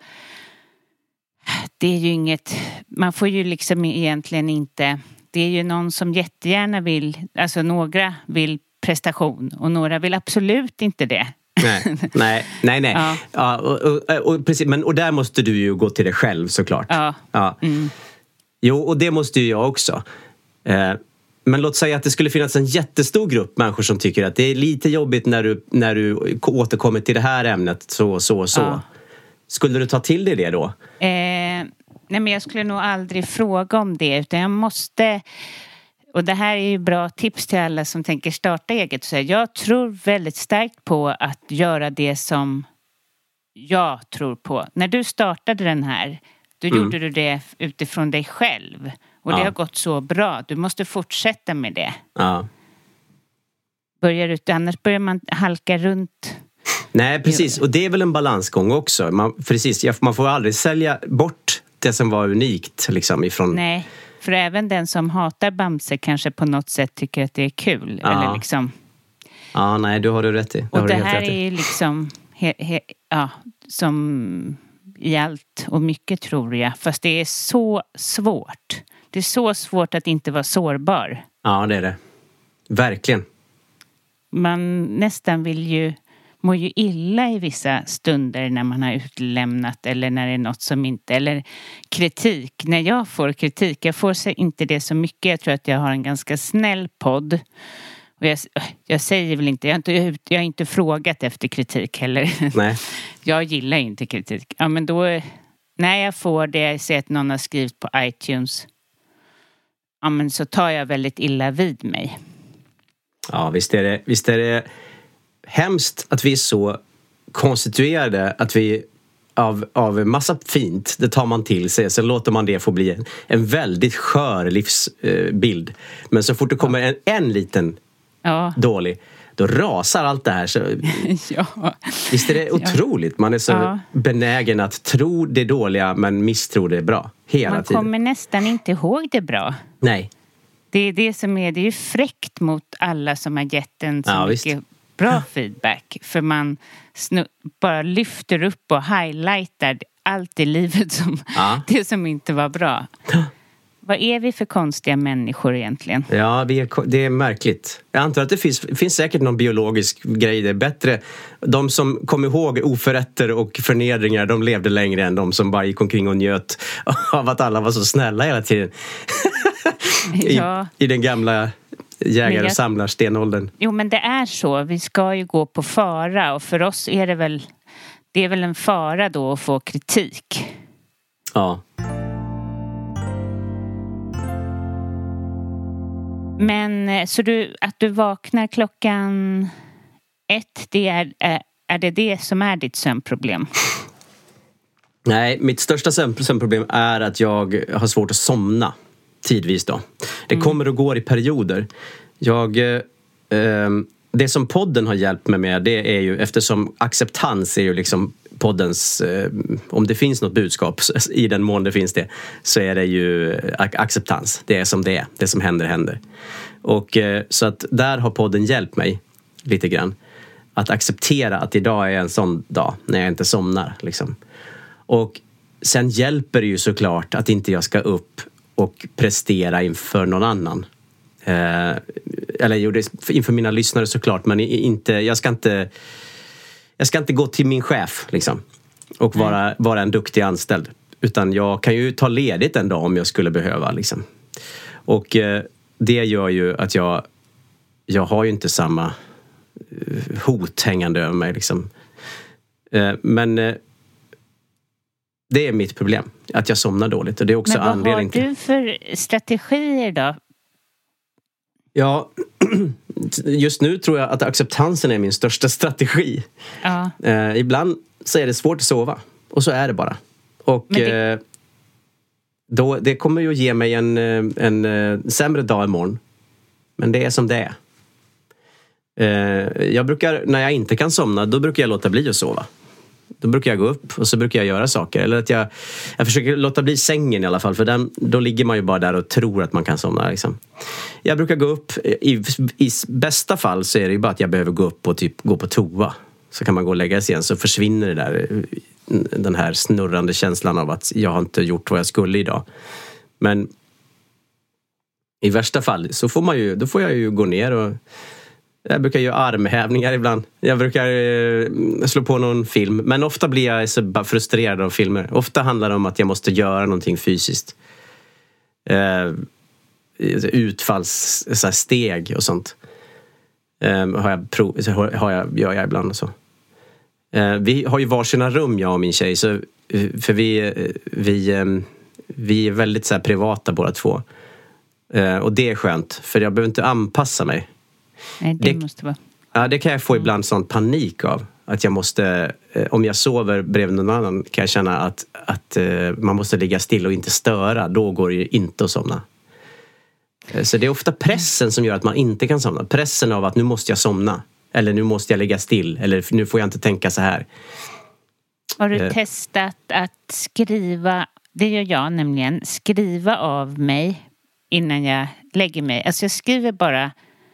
det är ju inget, man får ju liksom egentligen inte, det är ju någon som jättegärna vill, alltså några vill prestation och några vill absolut inte det. Nej, nej, nej, nej. Ja. Ja, och, och, och, precis, men, och där måste du ju gå till dig själv såklart. Ja. Ja. Mm. Jo, och det måste ju jag också. Eh, Men låt säga att det skulle finnas en jättestor grupp människor som tycker att det är lite jobbigt när du, när du återkommer till det här ämnet så, så, så. Ja. Skulle du ta till dig det då? Eh, nej men jag skulle nog aldrig fråga om det utan jag måste, och det här är ju bra tips till alla som tänker starta eget. Så jag tror väldigt starkt på att göra det som jag tror på. När du startade den här, då mm. gjorde du det utifrån dig själv. Och det ja. har gått så bra. Du måste fortsätta med det. Ja. Börjar ut, annars börjar man halka runt. Nej, precis. Och det är väl en balansgång också. Man, precis, man får aldrig sälja bort det som var unikt. Liksom, ifrån... Nej, för även den som hatar Bamse kanske på något sätt tycker att det är kul. Ja, eller liksom... ja nej, du har du rätt i. Det och det här är ju liksom... He, he, ja, som i allt och mycket tror jag. Fast det är så svårt. Det är så svårt att inte vara sårbar. Ja, det är det. Verkligen. Man nästan vill ju... mår ju illa i vissa stunder när man har utlämnat eller när det är något som inte, eller kritik. När jag får kritik, jag får inte det så mycket. Jag tror att jag har en ganska snäll podd. Och jag, jag säger väl inte, jag har inte, jag har inte frågat efter kritik heller. Nej. Jag gillar inte kritik. Ja, men då, när jag får det, jag ser att någon har skrivit på iTunes, ja, men så tar jag väldigt illa vid mig. Ja, visst är det, visst är det hemskt att vi är så konstituerade att vi av, av massa fint, det tar man till sig, så låter man det få bli en, en väldigt skör livsbild. Eh, Men så fort det kommer en, en liten ja. dålig, då rasar allt det här. Så, ja. Visst är det otroligt? Man är så ja. benägen att tro det dåliga men misstro det bra hela man tiden. Man kommer nästan inte ihåg det bra. Nej. Det är det som är, det är ju fräckt mot alla som har gett en så ja, mycket visst. bra feedback. För man snu- bara lyfter upp och highlightar allt i livet som ja. det som inte var bra. Vad är vi för konstiga människor egentligen? Ja, vi är, det är märkligt. Jag antar att det finns, finns säkert någon biologisk grej. Det är bättre. De som kom ihåg oförrätter och förnedringar, de levde längre än de som bara gick omkring och njöt av att alla var så snälla hela tiden. I, ja. I den gamla jägar- och samlarstenåldern. Jo, men det är så. Vi ska ju gå på fara. Och för oss är det väl, det är väl en fara då att få kritik. Ja. Men så du, att du vaknar klockan ett, det är, är, är det det som är ditt sömnproblem? Nej, mitt största sömnproblem är att jag har svårt att somna tidvis då. Det mm. kommer och går i perioder. Jag, eh, det som podden har hjälpt mig med, det är ju, eftersom acceptans är ju liksom poddens, eh, om det finns något budskap i den mån det finns det, så är det ju acceptans. Det är som det är. Det som händer, händer. Och eh, så att där har podden hjälpt mig lite grann. Att acceptera att idag är en sån dag när jag inte somnar liksom. Och sen hjälper det ju såklart att inte jag ska upp och prestera inför någon annan. Eh, eller jo, det inför mina lyssnare såklart, men inte, jag ska inte jag ska inte gå till min chef liksom och vara, vara en duktig anställd, utan jag kan ju ta ledigt en dag om jag skulle behöva liksom. Och eh, det gör ju att jag jag har ju inte samma hot hängande över mig liksom. Eh, men eh, det är mitt problem, att jag somnar dåligt, och det är också anledningen till. Men vad har du för strategier då? Ja, just nu tror jag att acceptansen är min största strategi. Ja. Eh, ibland så är det svårt att sova, och så är det bara. Och det... Eh, då, det kommer ju att ge mig en, en, en sämre dag imorgon. Men det är som det är. Eh, jag brukar, när jag inte kan somna, då brukar jag låta bli att sova. Då brukar jag gå upp och så brukar jag göra saker. Eller att jag, jag försöker låta bli sängen i alla fall. För den, då ligger man ju bara där och tror att man kan somna liksom. Jag brukar gå upp, i, i bästa fall så är det ju bara att jag behöver gå upp och typ gå på toa. Så kan man gå och lägga sig igen, så försvinner det där, den här snurrande känslan av att jag har inte gjort vad jag skulle idag. Men i värsta fall så får man ju, då får jag ju gå ner och jag brukar göra armhävningar ibland. Jag brukar eh, slå på någon film. Men ofta blir jag så bara frustrerad av filmer. Ofta handlar det om att jag måste göra någonting fysiskt. Eh, utfalls så här, steg och sånt. Eh, har jag prov, har jag, gör jag ibland och så. Eh, vi har ju varsina rum, jag och min tjej. Så, för vi, vi, eh, vi är väldigt så här, privata båda två. Eh, och det är skönt. För jag behöver inte anpassa mig. Nej, det, det måste vara. Ja, det kan jag få ibland sån panik av. Att jag måste, eh, om jag sover bredvid någon annan, kan jag känna att, att eh, man måste ligga still och inte störa. Då går det ju inte att somna. Eh, så det är ofta pressen som gör att man inte kan somna. Pressen av att nu måste jag somna. Eller nu måste jag ligga still. Eller nu får jag inte tänka så här. Har du eh. testat att skriva, det gör jag nämligen, skriva av mig innan jag lägger mig. Alltså jag skriver bara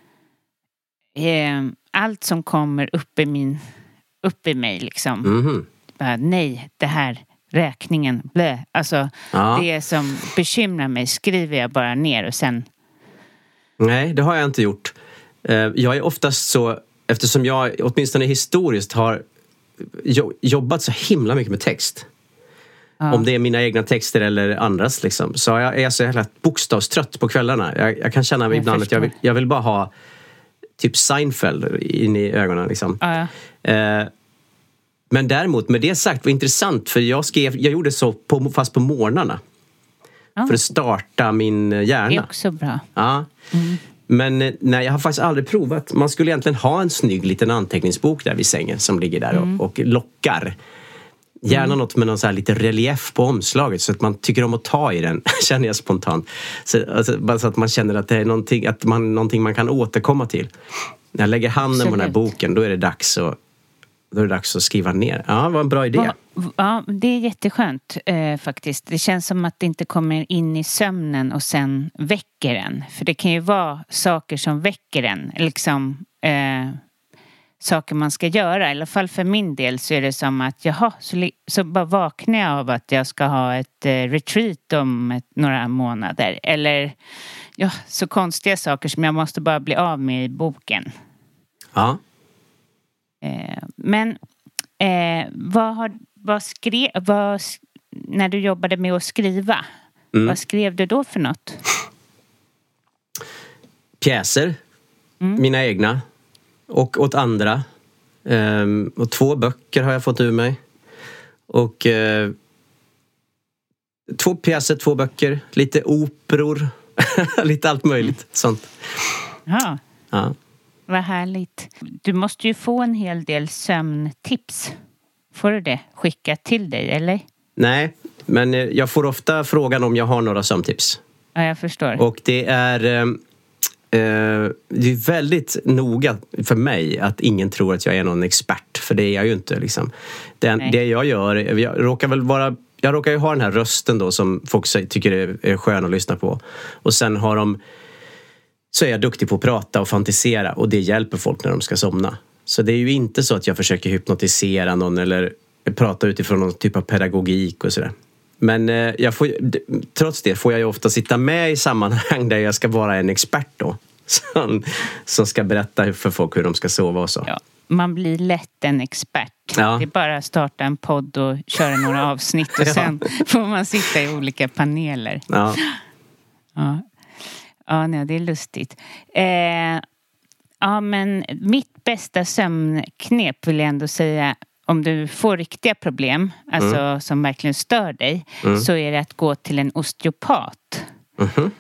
Eh, allt som kommer upp i min upp i mig liksom. Mm-hmm. Bara, nej, det här räkningen blä. Alltså ja. Det som bekymrar mig skriver jag bara ner och sen. Nej, det har jag inte gjort. eh, Jag är oftast så eftersom jag åtminstone historiskt har jo- jobbat så himla mycket med text. Ja. Om det är mina egna texter eller andras liksom, så jag är jag så jävla bokstavstrött på kvällarna. Jag, jag kan känna jag ibland förstår. att jag vill, jag vill bara ha typ Seinfeld in i ögonen liksom. Ja, ja. Eh, men däremot, med det sagt, var intressant, för jag skrev, jag gjorde så på, fast på morgnarna. Ja. För att starta min hjärna. Det är också bra. Ja. Mm. Men nej, jag har faktiskt aldrig provat. Man skulle egentligen ha en snygg liten anteckningsbok där vid sängen som ligger där mm. och, och lockar. Gärna mm. något med någon så här lite relief på omslaget så att man tycker om att ta i den, känner jag spontant. Så, alltså, bara så att man känner att det är någonting, att man, någonting man kan återkomma till. När jag lägger handen Absolut. på den här boken, då är det dags att, då är det dags att skriva ner. Ja, det var en bra idé. Ja, ja det är jätteskönt eh, faktiskt. Det känns som att det inte kommer in i sömnen och sen väcker en. För det kan ju vara saker som väcker en. Liksom... Eh, saker man ska göra. I alla fall för min del så är det som att jaha, så, så bara vaknar jag av att jag ska ha ett eh, retreat om ett, några månader. Eller ja, så konstiga saker som jag måste bara bli av med i boken. Ja. Eh, men eh, vad har vad skrev vad, när du jobbade med att skriva? Mm. Vad skrev du då för något? Pjäser. Mm. Mina egna. Och åt andra. Um, och två böcker har jag fått ur mig. Och uh, två pjäser, två böcker. Lite operor. Lite allt möjligt. Sånt. Ja. Ja. Vad härligt. Du måste ju få en hel del sömntips. Får du det skickat till dig, eller? Nej, men jag får ofta frågan om jag har några sömntips. Ja, jag förstår. Och det är... Um, Uh, det är väldigt noga för mig att ingen tror att jag är någon expert, för det är jag ju inte liksom. Den, det jag gör, jag råkar väl vara jag råkar ju ha den här rösten då som folk tycker är, är skön att lyssna på, och sen har de så är jag duktig på att prata och fantisera, och det hjälper folk när de ska somna. Så det är ju inte så att jag försöker hypnotisera någon eller prata utifrån någon typ av pedagogik och sådär. Men eh, jag får, trots det får jag ju ofta sitta med i sammanhang där jag ska vara en expert då. Som, som ska berätta för folk hur de ska sova och så. Ja, man blir lätt en expert. Ja. Det är bara att starta en podd och köra några avsnitt och sen ja. får man sitta i olika paneler. Ja, ja. Ja, nej, det är lustigt. Eh, ja, men mitt bästa sömnknep vill jag ändå säga, om du får riktiga problem, alltså mm. som verkligen stör dig, mm. så är det att gå till en osteopat. Mm-hmm.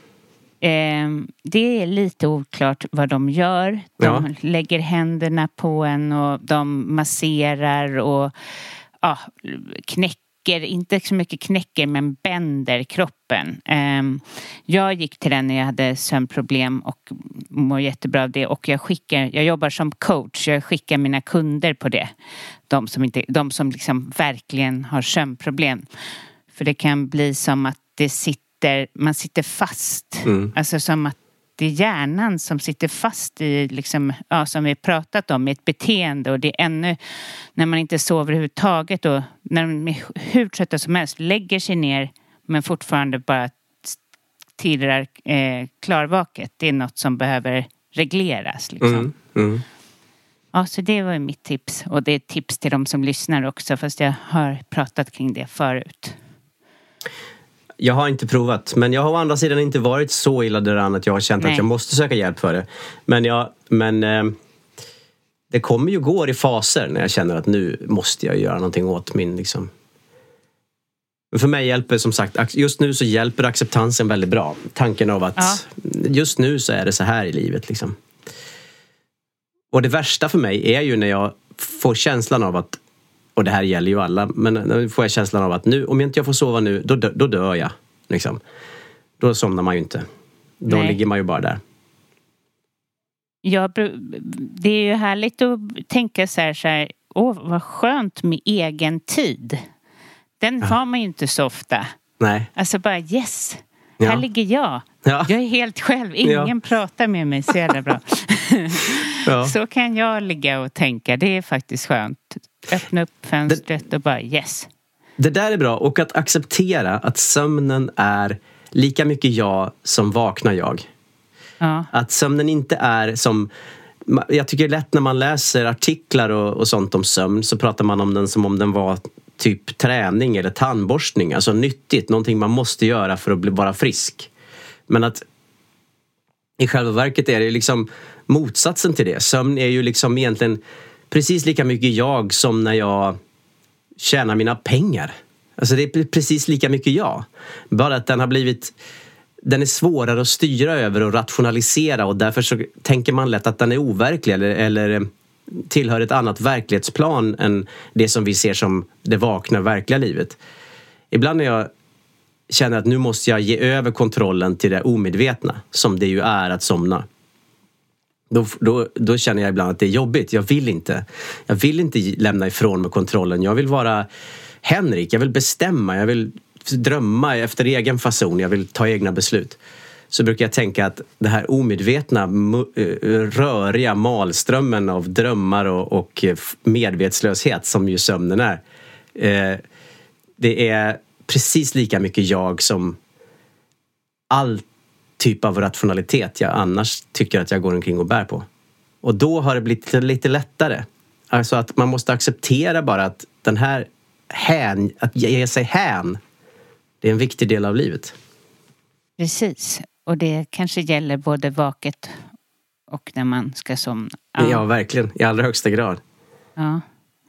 Eh, det är lite oklart vad de gör. De ja. lägger händerna på en och de masserar och ja, knäcker, inte så mycket knäcker men bänder kroppen. Eh, jag gick till den när jag hade sömnproblem och mår jättebra av det, och jag skickar, jag jobbar som coach, jag skickar mina kunder på det. De som, inte, de som liksom verkligen har sömnproblem. För det kan bli som att det sitter, man sitter fast. Mm. Alltså som att det är hjärnan som sitter fast i, liksom, ja, som vi pratat om, i ett beteende. Och det är ännu, när man inte sover överhuvudtaget och när de är hur trötta som helst lägger sig ner men fortfarande bara tirrar eh, klarvaket. Det är något som behöver regleras liksom. Mm. Mm. Ja, så det var mitt tips. Och det är ett tips till de som lyssnar också, fast jag har pratat kring det förut. Jag har inte provat, men jag har å andra sidan inte varit så illa däran att jag har känt Nej. att jag måste söka hjälp för det. Men, jag, men eh, det kommer ju gå i faser när jag känner att nu måste jag göra någonting åt min liksom. Men för mig hjälper som sagt, just nu så hjälper acceptansen väldigt bra. Tanken av att ja. just nu så är det så här i livet liksom. Och det värsta för mig är ju när jag får känslan av att, och det här gäller ju alla, men nu får jag känslan av att nu, om jag inte får sova nu, då, då dör jag. Liksom. Då somnar man ju inte. Då Nej. ligger man ju bara där. Ja, det är ju härligt att tänka så här, så här åh, vad skönt med egen tid. Den ja. har man ju inte så ofta. Nej. Alltså bara yes, ja. här ligger jag. Ja. Jag är helt själv, ingen ja. pratar med mig, så jävla bra. ja. Så kan jag ligga och tänka, det är faktiskt skönt. Öppna upp fönstret det, och bara yes. Det där är bra, och att acceptera att sömnen är lika mycket jag som vaknar jag. Ja. Att sömnen inte är som jag tycker det är lätt när man läser artiklar och, och sånt om sömn, så pratar man om den som om den var typ träning eller tandborstning. Alltså nyttigt, någonting man måste göra för att bli bara frisk. Men att i själva verket är det liksom motsatsen till det. Sömn är ju liksom egentligen precis lika mycket jag som när jag tjänar mina pengar. Alltså det är precis lika mycket jag. Bara att den har blivit... Den är svårare att styra över och rationalisera, och därför så tänker man lätt att den är overklig eller, eller tillhör ett annat verklighetsplan än det som vi ser som det vakna verkliga livet. Ibland när jag känner att nu måste jag ge över kontrollen till det omedvetna, som det ju är att somna. Då, då, då känner jag ibland att det är jobbigt. Jag vill inte. Jag vill inte lämna ifrån mig kontrollen. Jag vill vara Henrik. Jag vill bestämma. Jag vill drömma efter egen fason. Jag vill ta egna beslut. Så brukar jag tänka att det här omedvetna, röriga malströmmen av drömmar och, och medvetslöshet som ju sömnen är. Eh, det är precis lika mycket jag som all typ av rationalitet jag annars tycker att jag går omkring och bär på. Och då har det blivit lite lättare. Alltså att man måste acceptera bara att den här hän, att ge sig hän, det är en viktig del av livet. Precis. Och det kanske gäller både vaket och när man ska somna. Ja, ja verkligen. I allra högsta grad. Ja.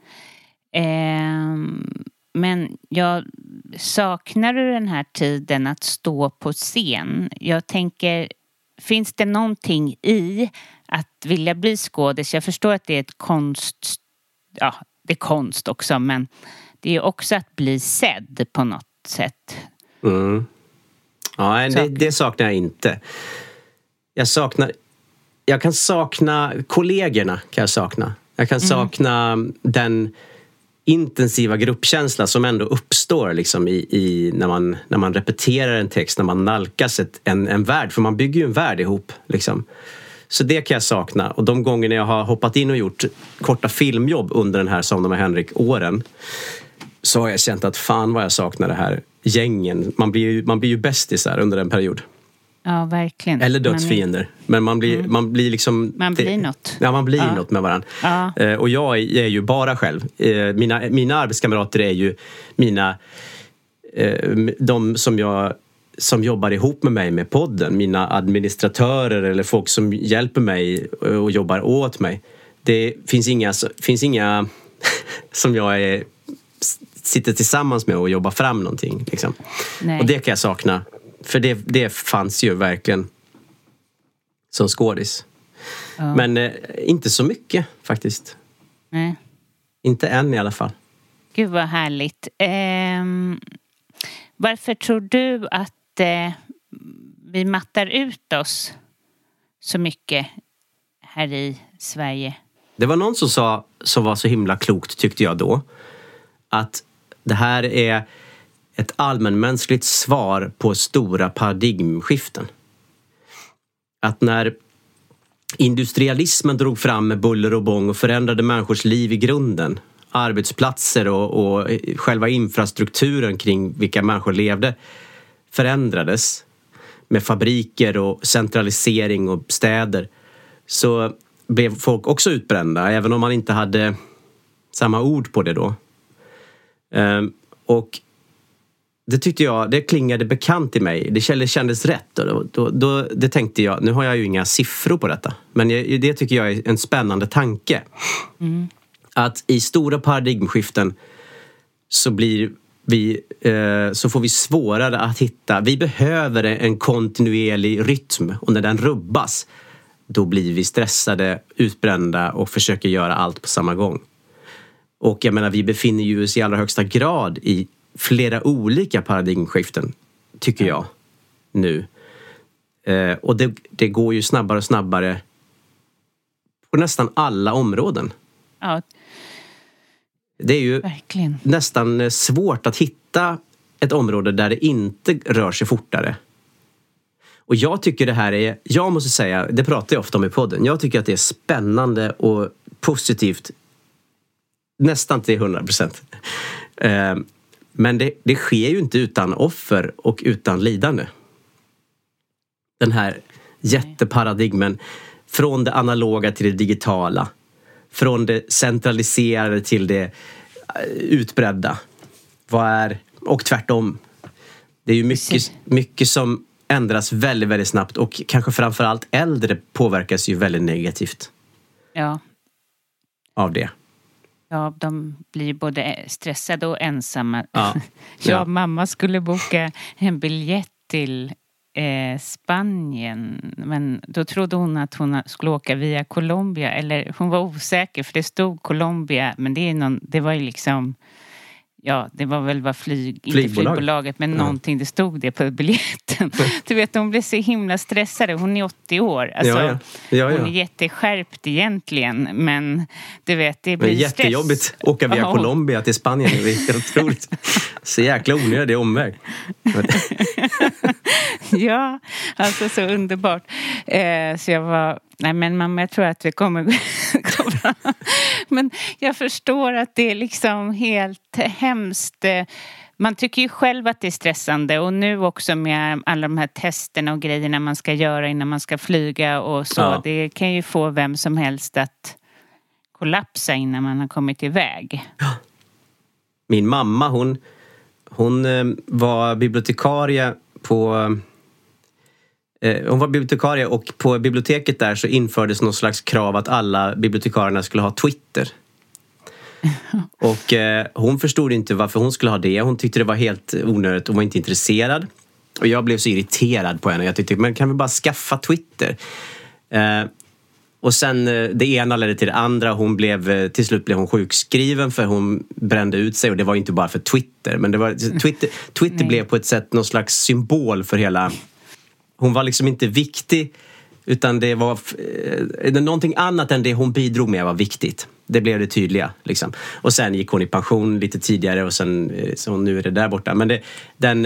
Ehm, men jag saknar du den här tiden att stå på scen? Jag tänker, finns det någonting i att vilja bli skådis? Jag förstår att det är ett konst, ja, det är konst också, men det är också att bli sedd på något sätt. Mm. Ja, det, det saknar jag inte. Jag saknar, jag kan sakna kollegorna, kan jag sakna. Jag kan sakna mm. den intensiva gruppkänsla som ändå uppstår liksom i, i, när, man, när man repeterar en text, när man nalkas ett, en, en värld. För man bygger ju en värld ihop. Liksom. Så det kan jag sakna. Och de gångerna jag har hoppat in och gjort korta filmjobb under den här Somna med Henrik-åren, så har jag känt att fan vad jag saknar det här gängen. Man blir ju, man blir ju bästisar under en period. Ja, verkligen. Eller dödsfiender. Man är... Men man blir, mm. man blir liksom... Man blir något. Ja, man blir ja. något med varandra. Ja. Eh, och jag är, är ju bara själv. Eh, mina, mina arbetskamrater är ju mina... Eh, de som jag... som jobbar ihop med mig med podden. Mina administratörer eller folk som hjälper mig och jobbar åt mig. Det finns inga... finns inga som jag är... sitter tillsammans med och jobbar fram någonting. Liksom. Och det kan jag sakna. För det, det fanns ju verkligen som skådis. Ja. Men eh, inte så mycket faktiskt. Nej. Inte än i alla fall. Gud vad härligt. Eh, varför tror du att eh, vi mattar ut oss så mycket här i Sverige? Det var någon som sa, som var så himla klokt tyckte jag då, att det här är ett allmänmänskligt svar på stora paradigmskiften. Att när industrialismen drog fram med buller och bång och förändrade människors liv i grunden, arbetsplatser och, och själva infrastrukturen kring vilka människor levde förändrades med fabriker och centralisering och städer, så blev folk också utbrända, även om man inte hade samma ord på det då. Um, och det tyckte jag, det klingade bekant i mig. Det kändes rätt. Och då, då, då, det tänkte jag, nu har jag ju inga siffror på detta, men jag, det tycker jag är en spännande tanke. Mm. Att i stora paradigmskiften så blir vi, eh, så får vi svårare att hitta. Vi behöver en kontinuerlig rytm, och när den rubbas, då blir vi stressade, utbrända och försöker göra allt på samma gång. Och jag menar, vi befinner ju oss i allra högsta grad i flera olika paradigmskiften, tycker jag, nu. Eh, och det, det går ju snabbare och snabbare på nästan alla områden. Ja. Det är ju verkligen nästan svårt att hitta ett område där det inte rör sig fortare. Och jag tycker det här är, jag måste säga, det pratar jag ofta om i podden, jag tycker att det är spännande och positivt nästan till hundra procent. Eh, men det, det sker ju inte utan offer och utan lidande. Den här jätteparadigmen från det analoga till det digitala. Från det centraliserade till det utbredda. Vad är, och tvärtom. Det är ju mycket, mycket som ändras väldigt, väldigt snabbt. Och kanske framförallt äldre påverkas ju väldigt negativt. Ja. Av det. Ja, de blir både stressade och ensamma. Ja. Jag Ja. och mamma skulle boka en biljett till eh, Spanien. Men då trodde hon att hon skulle åka via Colombia. Eller hon var osäker för det stod Colombia. Men det, är någon, det var ju liksom... Ja, det var väl vad flyg, inte Flygbolag. flygbolaget, men Ja. någonting, det stod det på biljetten. Du vet, hon blev så himla stressade. Hon är åttio år. Alltså, Ja, ja. Ja, ja. Hon är jätteskärpt egentligen, men du vet, det blir Men jättejobbigt stress. att åka via Ja. Colombia till Spanien. Det är helt otroligt. Så jäkla onödig omväg. Ja, alltså så underbart. Eh, så jag var, nej men mamma, jag tror att vi kommer gå bra. Men jag förstår att det är liksom helt hemskt. Man tycker ju själv att det är stressande och nu också med alla de här testerna och grejerna man ska göra innan man ska flyga och så. Ja. Det kan ju få vem som helst att kollapsa innan man har kommit iväg. Min mamma, hon, hon eh, var bibliotekarie på... Eh, hon var bibliotekarie och på biblioteket där så infördes någon slags krav att alla bibliotekarierna skulle ha Twitter. Och eh, hon förstod inte varför hon skulle ha det. Hon tyckte det var helt onödigt. Hon var inte intresserad. Och jag blev så irriterad på henne. Jag tyckte, men kan vi bara skaffa Twitter? Eh, och sen eh, det ena ledde till det andra. Hon blev, eh, till slut blev hon sjukskriven för hon brände ut sig. Och det var inte bara för Twitter. Men det var, Twitter, Twitter blev på ett sätt någon slags symbol för hela... Hon var liksom inte viktig. Utan det var eh, någonting annat än det hon bidrog med var viktigt. Det blev det tydliga liksom. Och sen gick hon i pension lite tidigare och sen så nu är det där borta. Men det, den,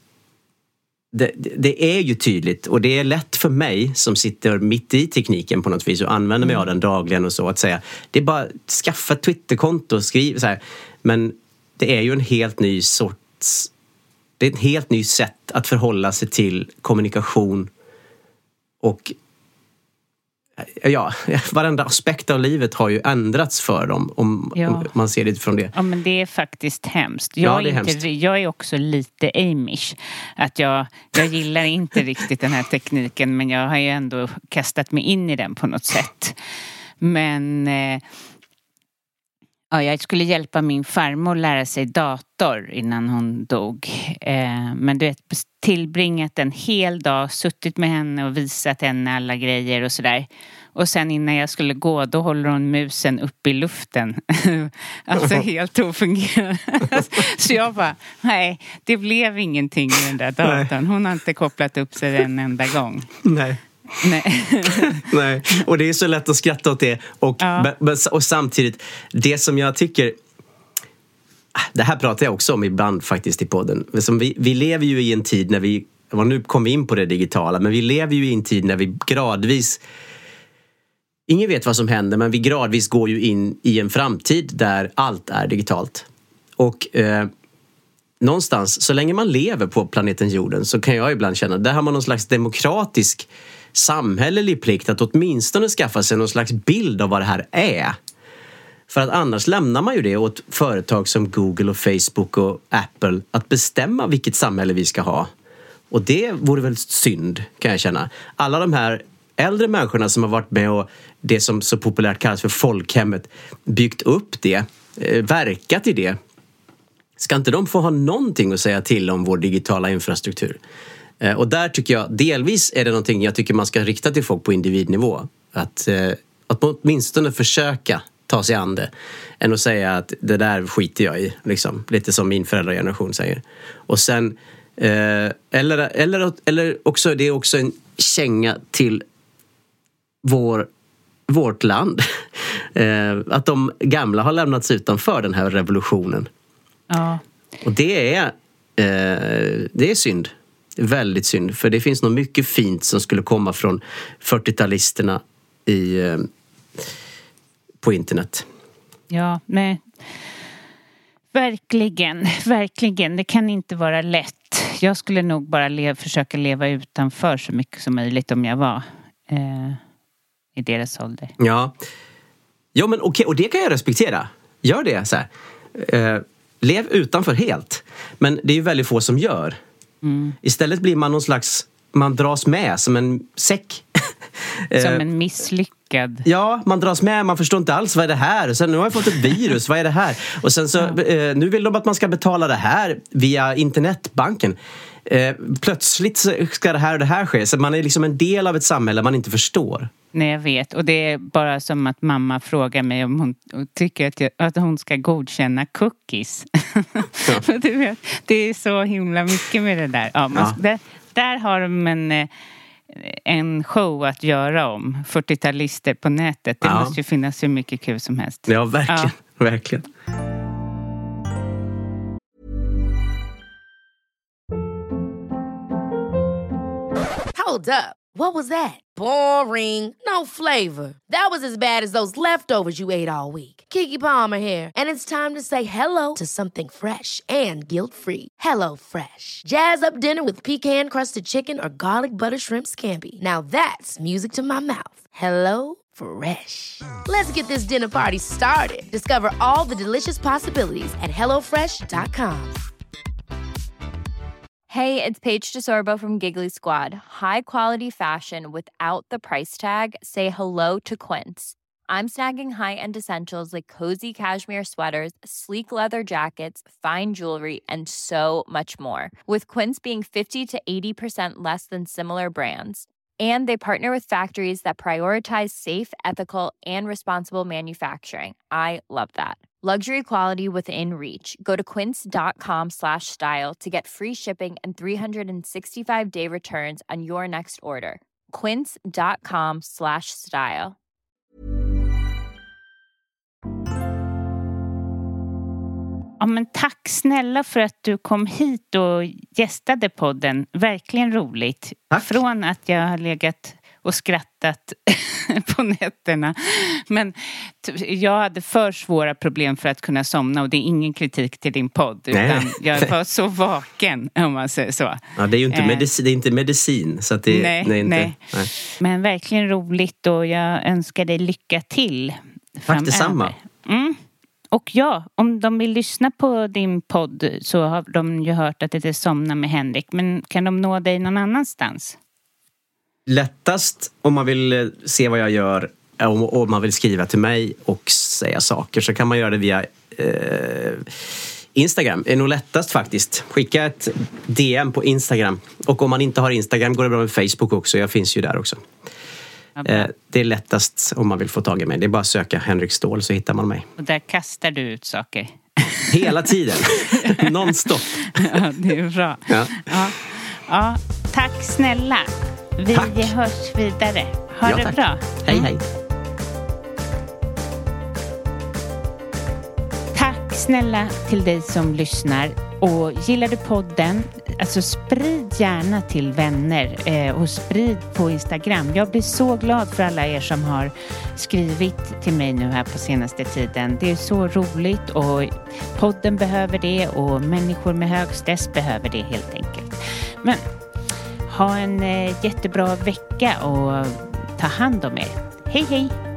det, det är ju tydligt och det är lätt för mig som sitter mitt i tekniken på något vis och använder mig av den dagligen och så att säga. Det är bara skaffa ett Twitterkonto och skriv så här. Men det är ju en helt ny sorts, det är ett helt ny sätt att förhålla sig till kommunikation och ja, varenda aspekt av livet har ju ändrats för dem om, Ja. om man ser det utifrån det. Ja, men det är faktiskt hemskt. Jag, Ja, det är är inte, hemskt. jag är också lite amish. Att jag, jag gillar inte riktigt den här tekniken men jag har ju ändå kastat mig in i den på något sätt. Men eh, ja, jag skulle hjälpa min farmor lära sig dator innan hon dog. Eh, men du vet, tillbringat en hel dag, suttit med henne och visat henne alla grejer och sådär. Och sen innan jag skulle gå, då håller hon musen upp i luften. Alltså helt ofungerande. Så jag bara, nej, det blev ingenting med den där datorn. Hon har inte kopplat upp sig en enda gång. Nej. Nej. Nej. Och det är så lätt att skratta åt det. Och, Ja. och samtidigt, det som jag tycker... Det här pratar jag också om ibland faktiskt i podden. Som vi, vi lever ju i en tid när vi... Nu kom vi in på det digitala, men vi lever ju i en tid när vi gradvis... Ingen vet vad som händer, men vi gradvis går ju in i en framtid där allt är digitalt. Och eh, någonstans, så länge man lever på planeten jorden så kan jag ibland känna, där har man någon slags demokratisk samhällelig plikt att åtminstone skaffa sig någon slags bild av vad det här är. För att annars lämnar man ju det åt företag som Google och Facebook och Apple att bestämma vilket samhälle vi ska ha. Och det vore väl synd, kan jag känna. Alla de här äldre människorna som har varit med och det som så populärt kallas för folkhemmet, byggt upp det, eh, verkat i det. Ska inte de få ha någonting att säga till om vår digitala infrastruktur? Eh, och där tycker jag, delvis är det någonting jag tycker man ska rikta till folk på individnivå. Att, eh, att åtminstone försöka ta sig an det. Än att säga att det där skiter jag i. Liksom. Lite som min föräldrageneration säger. Och sen, eh, eller, eller, eller också, det är också en känga till vår, vårt land. eh, att de gamla har lämnats utanför den här revolutionen. Ja. Och det är, eh, det är synd. Väldigt synd. För det finns nog mycket fint som skulle komma från fyrtiotalisterna i, eh, på internet. Ja, nej. Verkligen, verkligen. Det kan inte vara lätt. Jag skulle nog bara le- försöka leva utanför så mycket som möjligt om jag var eh, i deras ålder. Ja, ja men okej, och det kan jag respektera. Gör det så här. Eh, lev utanför helt. Men det är ju väldigt få som gör. Mm. Istället blir man någon slags, man dras med som en säck. Som en misslyckad. Ja, man dras med, man förstår inte alls vad är det här. Sen nu har jag fått ett virus, vad är det här? Och sen så, ja. eh, nu vill de att man ska betala det här via internetbanken. Eh, plötsligt ska det här och det här ske. Så man är liksom en del av ett samhälle man inte förstår. Nej, jag vet. Och det är bara som att mamma frågar mig om hon tycker att, jag, att hon ska godkänna cookies. Ja. Du vet, det är så himla mycket med det där. Ja, man, ja. Där, där har de en, en show att göra om. fyrtiotalister på nätet. Det ja. måste ju finnas hur mycket kul som helst. Ja, verkligen. Ja. Verkligen. Hold up. What was that? Boring. No flavor. That was as bad as those leftovers you ate all week. Keke Palmer here, and it's time to say hello to something fresh and guilt-free. Hello Fresh. Jazz up dinner with pecan-crusted chicken or garlic butter shrimp scampi. Now that's music to my mouth. Hello Fresh. Let's get this dinner party started. Discover all the delicious possibilities at hello fresh dot com. Hey, it's Paige DeSorbo from Giggly Squad. High quality fashion without the price tag. Say hello to Quince. I'm snagging high-end essentials like cozy cashmere sweaters, sleek leather jackets, fine jewelry, and so much more. With Quince being fifty to eighty percent less than similar brands. And they partner with factories that prioritize safe, ethical, and responsible manufacturing. I love that. Luxury quality within reach. Go to quince.com slash style to get free shipping and three sixty-five day returns on your next order. Quince.com slash style. Ja, men tack snälla för att du kom hit och gästade podden. Verkligen roligt. Tack. Från att jag har legat och skrattat på nätterna. Men t- jag hade för svåra problem för att kunna somna. Och det är ingen kritik till din podd. Nej. Utan jag var så vaken, om man säger så. Ja, det är ju inte, medicin, det är inte medicin. Så att det, nej, nej, inte, nej. nej. Men verkligen roligt och jag önskar dig lycka till framöver. Tack detsamma. Mm. Och ja, om de vill lyssna på din podd så har de ju hört att det är Somna med Henrik. Men kan de nå dig någon annanstans? Lättast om man vill se vad jag gör, och om man vill skriva till mig och säga saker, så kan man göra det via eh, Instagram. Det är nog lättast faktiskt. Skicka ett D M på Instagram. Och om man inte har Instagram går det bra med Facebook också. Jag finns ju där också. Eh, det är lättast om man vill få tag i mig. Det är bara att söka Henrik Ståhl så hittar man mig. Och där kastar du ut saker. Hela tiden. Non-stop. Ja, det är bra. Ja. Ja. Ja, tack snälla. Vi tack. hörs vidare. Ha ja, det tack. bra. Hej, hej. Tack snälla till dig som lyssnar. Och gillar du podden, alltså sprid gärna till vänner eh, och sprid på Instagram. Jag blir så glad för alla er som har skrivit till mig nu här på senaste tiden. Det är så roligt och podden behöver det och människor med hög stress behöver det helt enkelt. Men ha en eh, jättebra vecka och ta hand om er. Hej hej!